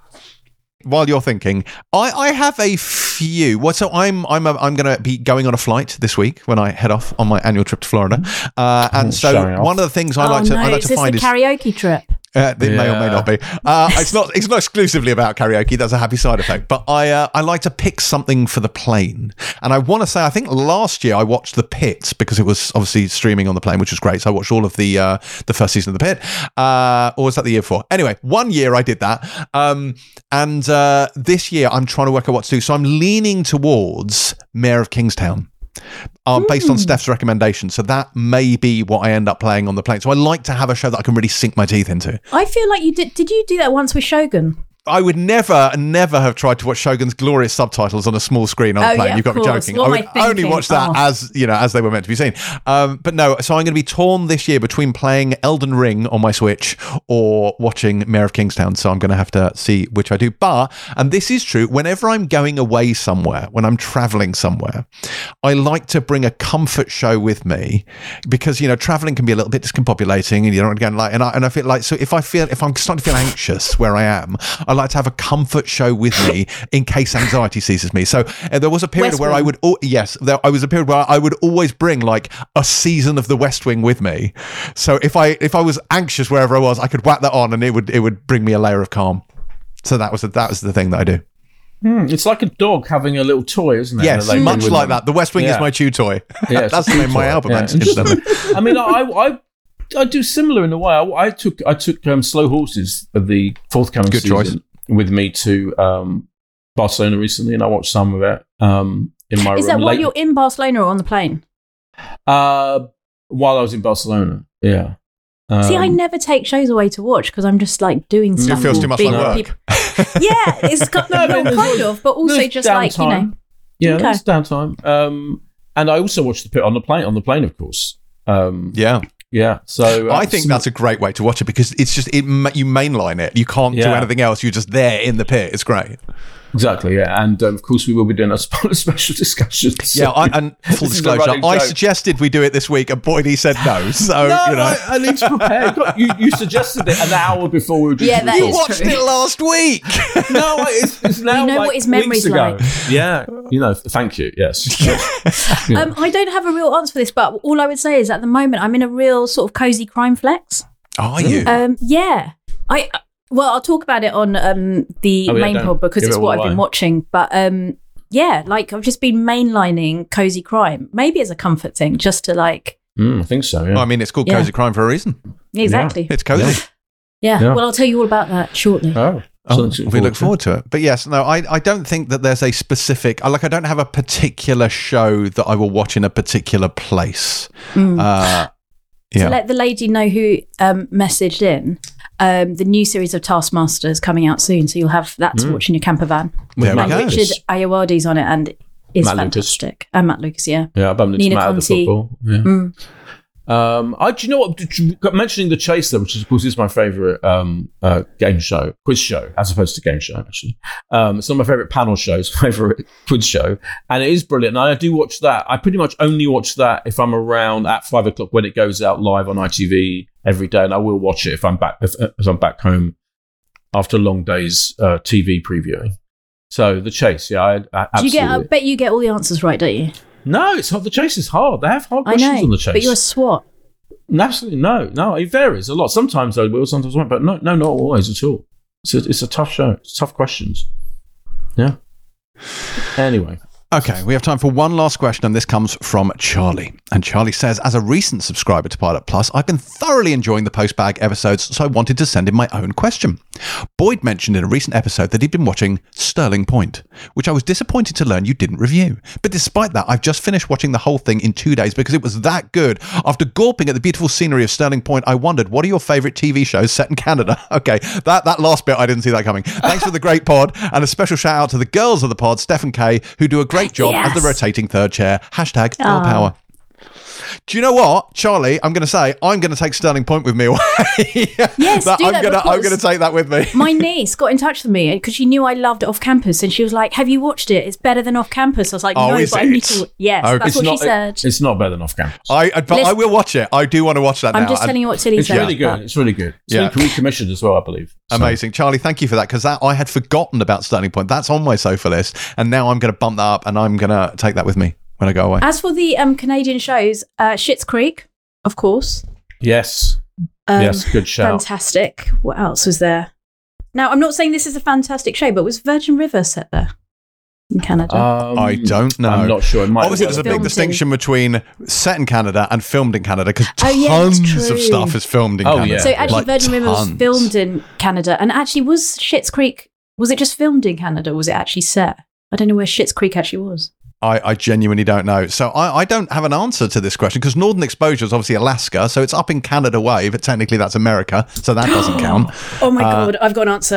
Speaker 1: While you're thinking, I, I have a few. Well, so I'm I'm a, I'm going to be going on a flight this week when I head off on my annual trip to Florida, uh, and so
Speaker 2: Showing off.
Speaker 1: one of the things I
Speaker 3: oh,
Speaker 1: like to
Speaker 3: no,
Speaker 1: I like
Speaker 3: is
Speaker 1: to
Speaker 3: this
Speaker 1: find
Speaker 3: the
Speaker 1: is
Speaker 3: karaoke trip?
Speaker 1: uh, it may or may
Speaker 2: Yeah.
Speaker 1: not be. Uh, it's not. It's not exclusively about karaoke. That's a happy side effect. But I uh, I like to pick something for the plane, and I want to say I think last year I watched The Pit because it was obviously streaming on the plane, which was great. So I watched all of the uh, the first season of The Pit. Uh, or was that the year before? Anyway, one year I did that, um, and uh, this year I'm trying to work out what to do. So I'm leaning towards Mayor of Kingstown. Uh, based on Steph's recommendation. So that may be what I end up playing on the plane. So I like to have a show that I can really sink my teeth into.
Speaker 3: I feel like you did. Did you do that once with Shogun?
Speaker 1: I would never, never have tried to watch Shogun's glorious subtitles on a small screen on a
Speaker 3: Oh,
Speaker 1: plane.
Speaker 3: yeah,
Speaker 1: You've got
Speaker 3: of
Speaker 1: me
Speaker 3: course.
Speaker 1: joking.
Speaker 3: What
Speaker 1: I
Speaker 3: am
Speaker 1: would
Speaker 3: I
Speaker 1: only
Speaker 3: thinking?
Speaker 1: watch that
Speaker 3: Oh.
Speaker 1: as you know, as they were meant to be seen. Um, but no, so I'm going to be torn this year between playing Elden Ring on my Switch or watching Mayor of Kingstown. So I'm going to have to see which I do. But, and this is true, whenever I'm going away somewhere, when I'm traveling somewhere, I like to bring a comfort show with me because you know traveling can be a little bit discombobulating, and you don't go like, and I and I feel like so if I feel if I'm starting to feel anxious where I am, I like to have a comfort show with me in case anxiety seizes me. So uh, there was a period
Speaker 3: West
Speaker 1: where I
Speaker 3: Wing.
Speaker 1: would al- yes, there I was a period where I would always bring like a season of The West Wing with me. So if I if I was anxious wherever I was, I could whack that on, and it would it would bring me a layer of calm. So that was the, that was the thing that I do.
Speaker 2: Hmm, it's like a dog having a little toy, isn't it?
Speaker 1: Yes,
Speaker 2: That they
Speaker 1: much
Speaker 2: bring with
Speaker 1: like
Speaker 2: them.
Speaker 1: that. The West Wing
Speaker 2: Yeah.
Speaker 1: is my chew toy.
Speaker 2: Yeah, it's
Speaker 1: That's
Speaker 2: a
Speaker 1: the name of my
Speaker 2: toy.
Speaker 1: album.
Speaker 2: Yeah,
Speaker 1: actually.
Speaker 2: interesting. I mean, I, I I do similar in a way. I, I took I took um, Slow Horses of the forthcoming
Speaker 1: Good
Speaker 2: season
Speaker 1: choice.
Speaker 2: with me to um, Barcelona recently, and I watched some of it um, in my
Speaker 3: Is
Speaker 2: room
Speaker 3: that while
Speaker 2: late-
Speaker 3: you're in Barcelona or on the plane?
Speaker 2: uh, while I was in Barcelona. Yeah. Um,
Speaker 3: See, I never take shows away to watch because I'm just like doing stuff.
Speaker 1: feels
Speaker 3: or
Speaker 1: too much
Speaker 3: being
Speaker 1: like
Speaker 3: with
Speaker 1: work.
Speaker 3: people. Yeah, it's got,
Speaker 2: No,
Speaker 3: no,
Speaker 2: but there's
Speaker 3: kind
Speaker 2: al-
Speaker 3: of, but also
Speaker 2: there's
Speaker 3: just like, you know.
Speaker 2: downtime. Yeah,
Speaker 3: Okay.
Speaker 2: there's downtime. Um, and I also watched the pit on the plane. On the plane, of course. Um,
Speaker 1: Yeah.
Speaker 2: yeah. So uh,
Speaker 1: I think that's a great way to watch it because it's just it ma- you mainline it. You can't do
Speaker 2: Yeah.
Speaker 1: anything else. You're just there in the pit. It's great.
Speaker 2: exactly yeah. And um, of course, we will be doing a sp- special discussion.
Speaker 1: Yeah, I, and full
Speaker 2: This is a
Speaker 1: disclosure,
Speaker 2: running
Speaker 1: I
Speaker 2: joke.
Speaker 1: suggested we do it this week, and Boydie said no. So
Speaker 2: No,
Speaker 1: you know,
Speaker 2: I, I need to prepare. God, You, you suggested it an hour before we were due
Speaker 3: Yeah,
Speaker 2: to
Speaker 3: that
Speaker 2: record.
Speaker 3: is
Speaker 1: watched
Speaker 3: true.
Speaker 1: it last week.
Speaker 2: No, it's, it's now
Speaker 3: You know
Speaker 2: like
Speaker 3: what his
Speaker 2: weeks
Speaker 3: memory's
Speaker 2: ago.
Speaker 3: like.
Speaker 2: Yeah, you know. Thank you. Yes. Yeah.
Speaker 3: Um, I don't have a real answer for this, but all I would say is at the moment I'm in a real sort of cozy crime flex.
Speaker 1: Are you?
Speaker 3: Um, yeah, I well, I'll talk about it on um, the
Speaker 2: Oh, yeah,
Speaker 3: main
Speaker 2: don't
Speaker 3: pod because
Speaker 2: give
Speaker 3: it's
Speaker 2: it
Speaker 3: what
Speaker 2: all
Speaker 3: I've been
Speaker 2: away.
Speaker 3: watching. But um, yeah, like I've just been mainlining cozy crime, maybe as a comfort thing, just to like
Speaker 2: Mm, I think so. Yeah.
Speaker 1: Well, I mean, it's called
Speaker 3: Yeah.
Speaker 1: cozy crime for a reason.
Speaker 3: exactly.
Speaker 1: It's cozy.
Speaker 3: Yeah.
Speaker 2: Yeah.
Speaker 3: Well, I'll tell you all about that shortly.
Speaker 2: oh,
Speaker 1: Oh,
Speaker 2: something to
Speaker 1: we look forward to it. But yes, no, I, I don't think that there's a specific, I- like, I don't have a particular show that I will watch in a particular place.
Speaker 3: Mm.
Speaker 1: Uh,
Speaker 3: To
Speaker 1: yeah.
Speaker 3: let the lady know who um, messaged in, um, the new series of Taskmaster is coming out soon, so you'll have that to
Speaker 2: Mm.
Speaker 3: watch in your camper van.
Speaker 1: There we
Speaker 3: And
Speaker 1: go.
Speaker 3: Richard Ayoade's on it, and is
Speaker 2: Matt Lucas.
Speaker 3: fantastic. And Matt Lucas, yeah.
Speaker 2: Yeah, I bumped into
Speaker 3: Nina
Speaker 2: Matt at the
Speaker 3: Conti.
Speaker 2: football. Yeah.
Speaker 3: Mm.
Speaker 2: Um, I, do you know what? Did you- Mentioning The Chaser, which is, of course is my favourite um, uh, game show, quiz show, as opposed to game show, actually. Um, it's not my favourite panel show, it's my favourite quiz show. And it is brilliant. And I do watch that. I pretty much only watch that if I'm around at five o'clock when it goes out live on I T V every day. And I will watch it if I'm back, if, if I'm back home after a long day's uh, T V previewing. So The Chase, yeah, I, I
Speaker 3: Do
Speaker 2: absolutely.
Speaker 3: you get? I bet you get all the answers right, don't you?
Speaker 2: No, it's hard. The Chase is hard. They have hard
Speaker 3: I
Speaker 2: questions
Speaker 3: know,
Speaker 2: on The Chase.
Speaker 3: but you're a SWAT.
Speaker 2: Absolutely no, no. It varies a lot. Sometimes I will, sometimes I won't. But no, no, not always at all. It's a, it's a tough show. It's tough questions. Yeah. Anyway,
Speaker 1: Okay, we have time for one last question, and this comes from Charlie. And Charlie says, as a recent subscriber to Pilot Plus, I've been thoroughly enjoying the postbag episodes, so I wanted to send in my own question. Boyd mentioned in a recent episode that he'd been watching Sterling Point, which I was disappointed to learn you didn't review. But despite that, I've just finished watching the whole thing in two days because it was that good. After gawping at the beautiful scenery of Sterling Point, I wondered, what are your favourite T V shows set in Canada? Okay, that, that last bit, I didn't see that coming. Thanks for the great pod, and a special shout out to the girls of the pod, Steph and Kay, who do a great job
Speaker 3: Yes.
Speaker 1: as the rotating third chair. Hashtag girl
Speaker 3: Aw.
Speaker 1: power. Do you know what, Charlie? I'm going to say I'm going to take Sterling Point with me away.
Speaker 3: Yes,
Speaker 1: That-
Speaker 3: do
Speaker 1: I'm
Speaker 3: that
Speaker 1: gonna, I'm
Speaker 3: because-
Speaker 1: going to take that with me.
Speaker 3: My niece got in touch with me because she knew I loved Off Campus, and she was like, "Have you watched it? It's better than Off Campus." I was like,
Speaker 1: Oh,
Speaker 3: "No,
Speaker 1: is
Speaker 3: but I
Speaker 1: it?
Speaker 3: need to." Yes,
Speaker 1: Okay.
Speaker 3: that's
Speaker 2: it's
Speaker 3: what
Speaker 2: not.
Speaker 3: she said.
Speaker 2: It's not better than Off Campus.
Speaker 1: I, I- but I
Speaker 3: Listen-
Speaker 1: will watch it. I do want to watch that now.
Speaker 3: I'm just
Speaker 1: And
Speaker 3: telling you what Tilly
Speaker 1: it's
Speaker 3: said.
Speaker 2: really good.
Speaker 3: but-
Speaker 2: It's really good. It's
Speaker 1: Yeah.
Speaker 2: been recommissioned as well, I believe. So-
Speaker 1: Amazing. Charlie, thank you for that, because that I had forgotten about Sterling Point. That's on my sofa list, and now I'm going to bump that up, and I'm going to take that with me when I go away.
Speaker 3: As for the um, Canadian shows, uh, Schitt's Creek, of course.
Speaker 2: Yes.
Speaker 3: Um,
Speaker 2: yes. Good shout.
Speaker 3: Fantastic. What else was there? Now, I'm not saying this is a fantastic show, but was Virgin River set there in Canada?
Speaker 2: Um,
Speaker 1: I don't know.
Speaker 2: I'm not sure. It might
Speaker 1: Obviously,
Speaker 2: well
Speaker 1: there's a
Speaker 2: have
Speaker 1: big
Speaker 3: Filmed in-
Speaker 1: distinction between set in Canada and filmed in Canada, because
Speaker 3: Oh, yeah,
Speaker 1: tons
Speaker 3: that's
Speaker 1: of
Speaker 3: true.
Speaker 1: stuff is filmed in
Speaker 2: Oh,
Speaker 1: Canada.
Speaker 2: yeah.
Speaker 3: so actually,
Speaker 1: Like,
Speaker 3: Virgin River was
Speaker 1: tons.
Speaker 3: filmed in Canada, and actually, was Schitt's Creek? Was it just filmed in Canada? Or was it actually set? I don't know where Schitt's Creek actually was.
Speaker 1: I, I genuinely don't know. So I, I don't have an answer to this question, because Northern Exposure is obviously Alaska, so it's up in Canada way, but technically that's America, so that doesn't count.
Speaker 3: Oh my
Speaker 1: Uh,
Speaker 3: god, I've got an answer.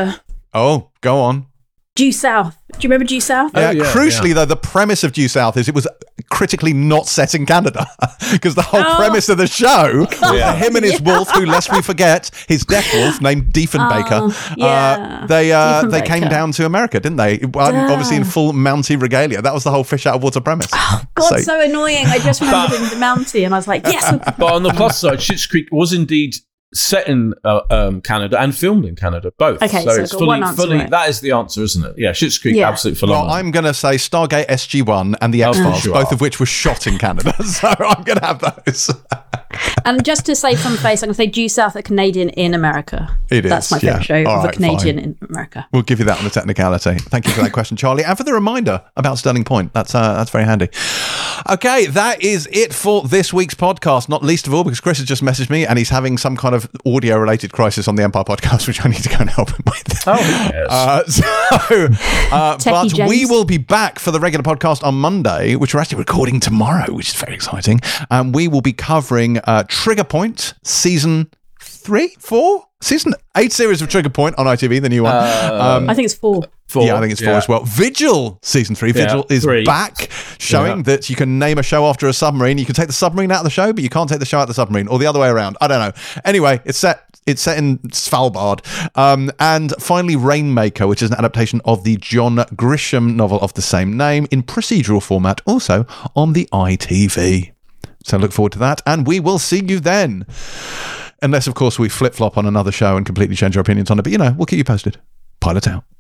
Speaker 1: Oh, go on.
Speaker 3: Due South. Do you remember Due South?
Speaker 1: Yeah,
Speaker 2: Oh, yeah,
Speaker 1: crucially,
Speaker 2: yeah.
Speaker 1: though, the premise of Due South is it was critically not set in Canada because the whole
Speaker 3: Oh.
Speaker 1: premise of the show was
Speaker 2: Yeah.
Speaker 1: him and his wolf, who, lest we forget, his death wolf named Diefenbaker.
Speaker 3: Oh, yeah.
Speaker 1: uh, they uh, they came
Speaker 3: Diefenbaker.
Speaker 1: down to America, didn't they? Well,
Speaker 3: Duh.
Speaker 1: obviously in full Mountie regalia. That was the whole fish out of water premise.
Speaker 3: God, so, annoying. I just remembered in the Mountie and I was like, yes.
Speaker 2: But on the plus side, Schitt's Creek was indeed set in uh, um, Canada and filmed in Canada, both.
Speaker 3: Okay, so
Speaker 2: it's
Speaker 3: I've got
Speaker 2: fully,
Speaker 3: one answer
Speaker 2: fully.
Speaker 3: right.
Speaker 2: That is the answer, isn't it? Yeah, Schitt's Creek,
Speaker 3: Yeah.
Speaker 2: absolutely
Speaker 1: Well,
Speaker 2: phenomenal.
Speaker 1: I'm going to say Stargate S G one and the
Speaker 2: Of
Speaker 1: X-Files,
Speaker 2: course you
Speaker 1: both
Speaker 2: are.
Speaker 1: of which were shot in Canada. So I'm going to have those.
Speaker 3: And just to save some face, I'm going to say Due South, a Canadian in America.
Speaker 1: It is,
Speaker 3: That's my
Speaker 1: yeah.
Speaker 3: favourite show
Speaker 1: All
Speaker 3: of
Speaker 1: right,
Speaker 3: a Canadian
Speaker 1: fine.
Speaker 3: in America.
Speaker 1: We'll give you that on the technicality. Thank you for that question, Charlie, and for the reminder about Sterling Point. That's uh, that's very handy. Okay, that is it for this week's podcast. Not least of all because Chris has just messaged me and he's having some kind of audio-related crisis on the Empire podcast, which I need to go and help him with.
Speaker 2: oh, who cares?
Speaker 1: Uh, so, uh,
Speaker 3: Techie
Speaker 1: but
Speaker 3: James.
Speaker 1: we will be back for the regular podcast on Monday, which we're actually recording tomorrow, which is very exciting. And we will be covering uh, Trigger Point season three, four, season eight series of Trigger Point on I T V, the new one. um,
Speaker 3: I think it's four.
Speaker 2: Four.
Speaker 1: yeah, I think it's four
Speaker 2: Yeah.
Speaker 1: as well. Vigil season three.
Speaker 2: Yeah,
Speaker 1: Vigil is
Speaker 2: three.
Speaker 1: back, showing
Speaker 2: Yeah.
Speaker 1: that you can name a show after a submarine. You can take the submarine out of the show, but you can't take the show out of the submarine, or the other way around. I don't know. Anyway, it's set. It's set in Svalbard. Um, and finally, Rainmaker, which is an adaptation of the John Grisham novel of the same name in procedural format, also on the I T V. So look forward to that, and we will see you then. Unless, of course, we flip flop on another show and completely change our opinions on it. But you know, we'll keep you posted. Pilot out.